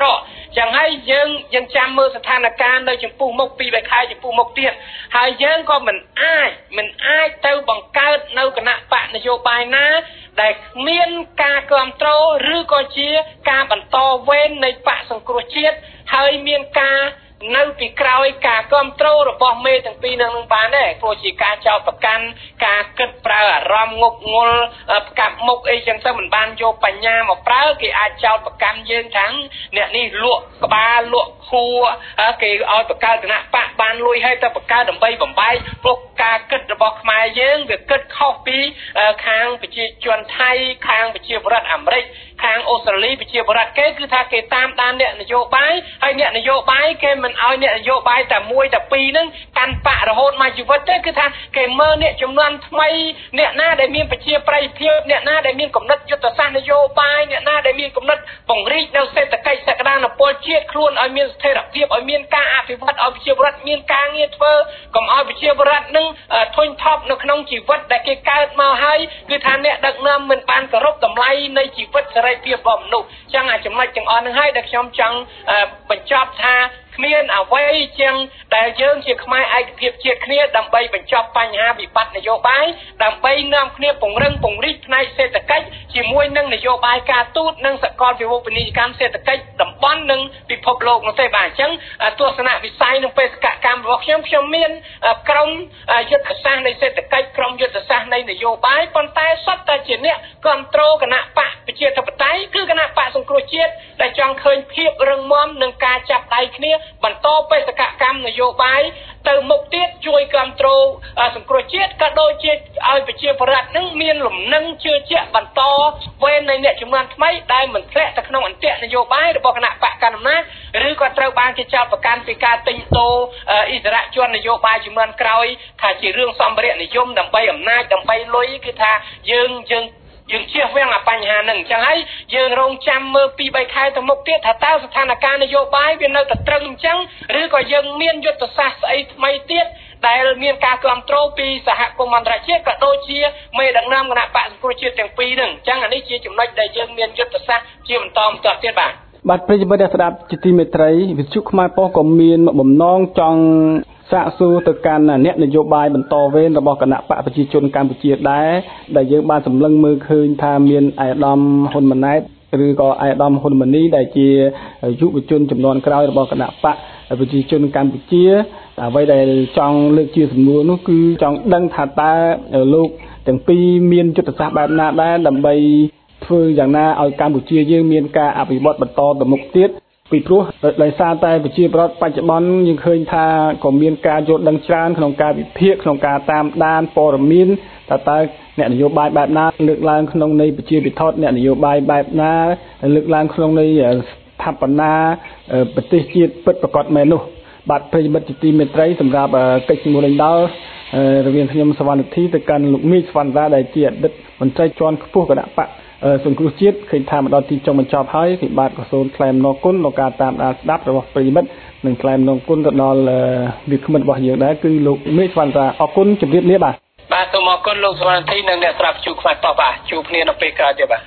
ចឹងហើយយើងយើងចាំមើលស្ថានភាពនៅចំពោះមុខពីរបីខែចំពោះមុខទៀតហើយយើងក៏មិនអាចមិនអាចទៅបង្កើតនៅគណៈបកនយោបាយណាដែលមានការគ្រប់គ្រងឬក៏ជាការបន្តវេននៃបកសង្គ្រោះជាតិហើយមានការនៅពីក្រោយការគ្រប់គ្រងរបស់មេទាំងពីរនឹងនឹងបានដែរព្រោះជាការចោទប្រកាន់ការគិតប្រើអារម្មណ៍ងប់ងល់ផ្កាប់មុខអីចឹងទៅមិនបានយកបញ្ញាមកប្រើគេអាចចោទប្រកាន់យើងថាអ្នកនេះលក់ក្បាលលក់ខួរគេឲ្យបង្កើតគណៈបកបានលុយឲ្យទៅបង្កើតដើម្បីបំបែកព្រោះការគិតរបស់ខ្មែរយើងវាគិតខុសពីខាងប្រជាជនថៃខាងប្រជាពលរដ្ឋអាមេរិកខាងអូស្ត្រាលីប្រជាពលរដ្ឋគេគឺថាគេតាមដានអ្នកនយោបាយហើយអ្នកនយោបាយគេមិនឲ្យអ្នកនយោបាយតែមួយតែពីរហ្នឹងកាន់បករហូតមកជីវិតទេគឺថាគេមើលអ្នកចំនួនថ្មីអ្នកណាដែលមានប្រជាប្រិយភាពអ្នកណាដែលមានគំនិតយុទ្ធសាស្ត្រនយោបាយអ្នកណាដែលមានគំនិតពង្រីកនៅសេដ្ឋកិច្ចសក្តានុពលជាតិខ្លួនឲ្យមានស្ថិរភាពឲ្យមានការអភិវឌ្ឍឲ្យប្រជាពលរដ្ឋមានការងារធ្វើកុំឲ្យប្រជាពលរដ្ឋនឹងធុញថប់នៅក្នុងជីវិតដែលគេកើតមកហើយគឺថាអ្នកដឹកនាំមិនបានគោរពតម្លៃនៃជីវិតសេរីភាពរបស់មនុស្សអញ្ចឹងអាចចំណុចទាំងអស់ហ្នឹងហើយដែលខ្ញុំចង់បញ្ចប់ថាគ្មានអ្វីជាងដែលយើងជាខ្មែរឯកភាពជាតិគ្នាដើម្បីបញ្ចប់បញ្ហាវិបត្តិនយោបាយដើម្បីនាំគ្នាពង្រឹងពង្រីកផ្នែកសេដ្ឋកិច្ចជាមួយនឹងនយោបាយការទូតនិងសកលវិវត្តពាណិជ្ជកម្មសេដ្ឋកិច្ចតំបន់និងពិភពលោកនោះទេបាទអញ្ចឹងទស្សនៈវិស័យនិងបេសកកម្មរបស់ខ្ញុំខ្ញុំមានក្រុមយុទ្ធសាស្ត្រនៃសេដ្ឋកិច្ចក្រុមយុទ្ធសាស្ត្រនៃនយោបាយប៉ុន្តែសុទ្ធតែជាអ្នកគ្រប់គ្រងគណៈបកប្រជាធិបតេយ្យគឺគណៈបកសង្គ្រោះជាតិដែលចង់ឃើញភាពរឹងមាំនិងការចាប់ដៃគ្នាបន្តបេសកកម្មនយោបាយទៅមុខទៀតជួយគ្រប់គ្រងសង្គ្រោះជាតិក៏ដូចជាឲ្យប្រជាពលរដ្ឋនឹងមានលំនឹងជឿជាក់បន្តវេននៃអ្នកជំនាន់ថ្មីដែលមិនធ្លាក់ទៅក្នុងអន្ទាក់នយោបាយរបស់គណៈបកកណ្ដាលអំណាចឬក៏ត្រូវបានគេចោទប្រកាន់ពីការទិញដូរអិសរាជជននយោបាយជំនាន់ក្រោយថាជារឿងសម្ភារៈនិយមដើម្បីអំណាចដើម្បីលុយគឺថាយើងយើងយើងជៀសវាងអាបញ្ហាហ្នឹងអញ្ចឹងហើយយើងរងចាំមើលពីរបីខែទៅមុខទៀតថាតើស្ថានភាពនយោបាយវានៅតែត្រឹងអញ្ចឹងឬក៏យើងមានយុទ្ធសាស្ត្រស្អីថ្មីទៀតដែលមានការគ្រប់គ្រងពីសហគមន៍អន្តរជាតិក៏ដូចជាមេដឹកនាំគណៈបកសង្គ្រោះជាតិទាំងពីរហ្នឹងអញ្ចឹងអានេះជាចំណុចដែលយើងមានយុទ្ធសាស្ត្រជាបន្តបន្ទាប់ទៀតបាទបាទប្រិយមិត្តដែលស្ដាប់ជាទីមេត្រីវិទ្យុខ្មែរប៉ុស្តិ៍ក៏មានបំណងចង់សាកសួរទៅកាន់អ្នកនយោបាយបន្តវេនរបស់គណៈបកប្រជាជនកម្ពុជាដែរដែលយើងបានសម្លឹងមើលឃើញថាមានអាយដាមហ៊ុនម៉ាណែតឬក៏អាយដាមហ៊ុនម៉ាណីដែលជាយុវជនចំនួនក្រោយរបស់គណៈបកប្រជាជនកម្ពុជាអ្វីដែលចង់លើកជាសំណួរនោះគឺចង់ដឹងថាតើលោកទាំងពីរមានយុទ្ធសាស្ត្របែបណាដែរដើម្បីធ្វើយ៉ាងណាឲ្យកម្ពុជាយើងមានការអភិវឌ្ឍបន្តទៅមុខទៀតពីព្រោះដោយសារតែប្រជាប្រដ្ឋបច្ចុប្បន្នយើងឃើញថាក៏មានការយល់ដឹងច្រើនក្នុងការវិភាគក្នុងការតាមដានព័ត៌មានតើតើអ្នកនយោបាយបែបណាលើកឡើងក្នុងន័យប្រជាពិធអ្នកនយោបាយបែបណាលើកឡើងក្នុងន័យស្ថាបនាប្រទេសជាតិពិតប្រាកដមែននោះបាទប្រិយមិត្តជាទីមេត្រីសម្រាប់កិច្ចជាមួយដល់រវាងខ្ញុំសវណ្ណធីទៅកាន់លោកមីសវណ្ណរាដែលជាអតីតមន្ត្រីជាន់ខ្ពស់គណៈបកសង្គ្រោះជាតិឃើញថាមកដល់ទីចុងបញ្ចប់ហើយគឺបាទក៏សូមថ្លែងអំណរគុណដល់ការតាមដានស្ដាប់របស់ប្រិយមិត្តនិងថ្លែងអំណរគុណទៅដល់វាគ្មិនរបស់យើងដែរគឺលោកមេសវណ្ណរាអរគុណជម្រាបលាបាទបាទសូមអរគុណលោកសវណ្ណធីនិងអ្នកស្ដាប់ជួបខ្មែរប៉ុស្តិ៍បាទជួបគ្នានៅពេលក្រោយទៀតបាទ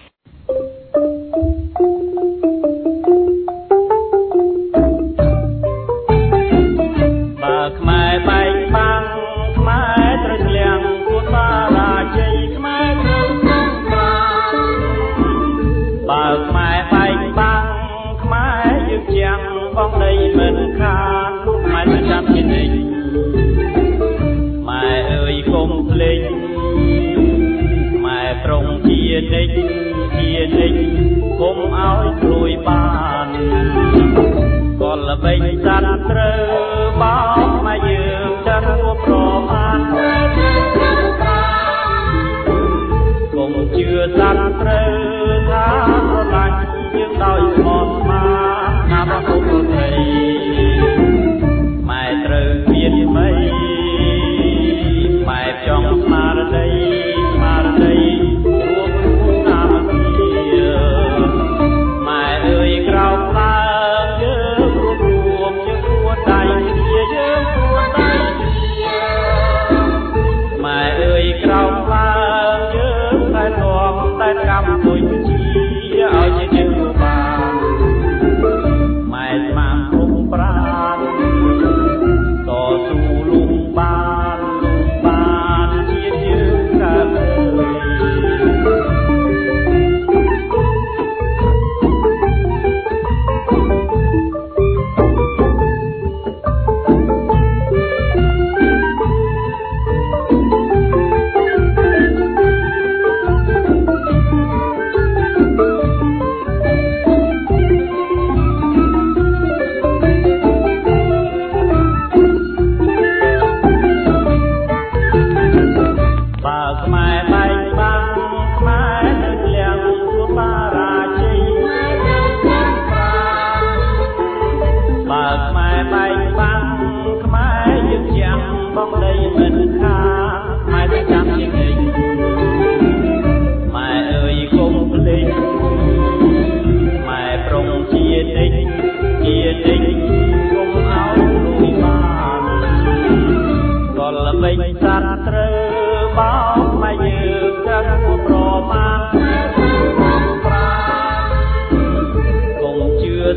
បើខ្មែរបែកបាំងខ្មែរត្រូវឆ្លៀងគួរសារាជ័យខ្មែរត្រូវសង្គ្រាមបើខ្មែរបែកបាំងខ្មែរយើងជាងបងដីមិនខានខ្មែរមិនចាំជានិច្ចម៉ែអើយកុំភ្លេចម៉ែប្រុងជានិច្ចជានិច្ចកុំឲ្យព្រួយបានក៏ល្បិចសត្វត្រូវបោកមកយើងចាត់រួបរបានកុំជឿសត្វត្រូវថាស្រឡាញ់យើងដោយស្មោះស្ម័គ្រណាស់ពុទ្ធត្រីម៉ែត្រូវមានមីម៉ែចង់ស្មារតីស្មារតីរួមរួមសាមគ្គីម៉ែអើយក្រោមឡើងយើងរួមរួម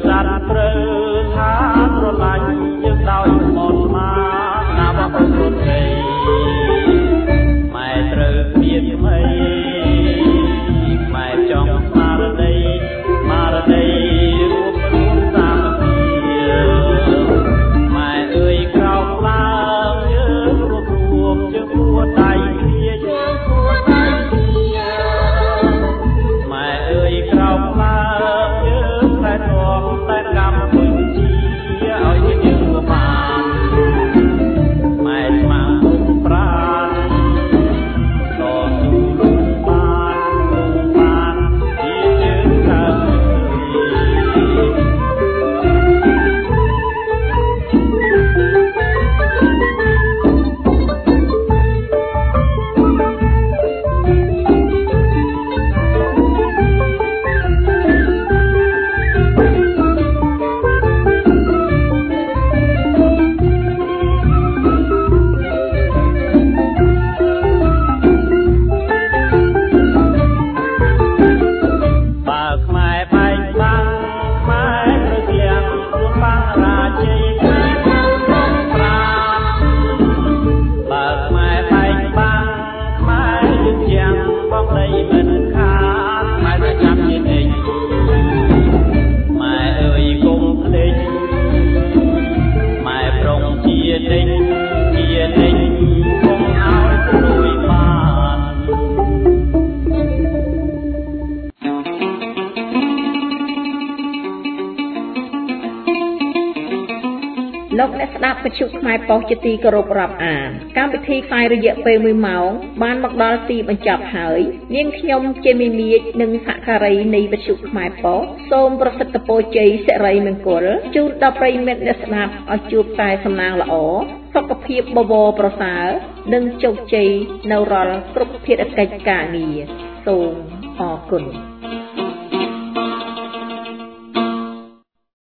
លោកអ្នកស្ដាប់វិទ្យុខ្មែរប៉ុស្តិ៍ជាទីគោរពរាប់អានកម្មវិធីផ្សាយរយៈពេលមួយម៉ោងបានមកដល់ទីបញ្ចប់ហើយនាងខ្ញុំជាមីមៀចនិងសហការីនៃវិទ្យុខ្មែរប៉ុស្តិ៍សូមប្រសិទ្ធពរជ័យសិរីមង្គលជូនដល់ប្រិយមិត្តអ្នកស្ដាប់ឲ្យជួបតែសំណាងល្អសុខភាពបវរប្រសើរនិងជោគជ័យនៅរាល់គ្រប់ភារកិច្ចការងារសូមអរគុណ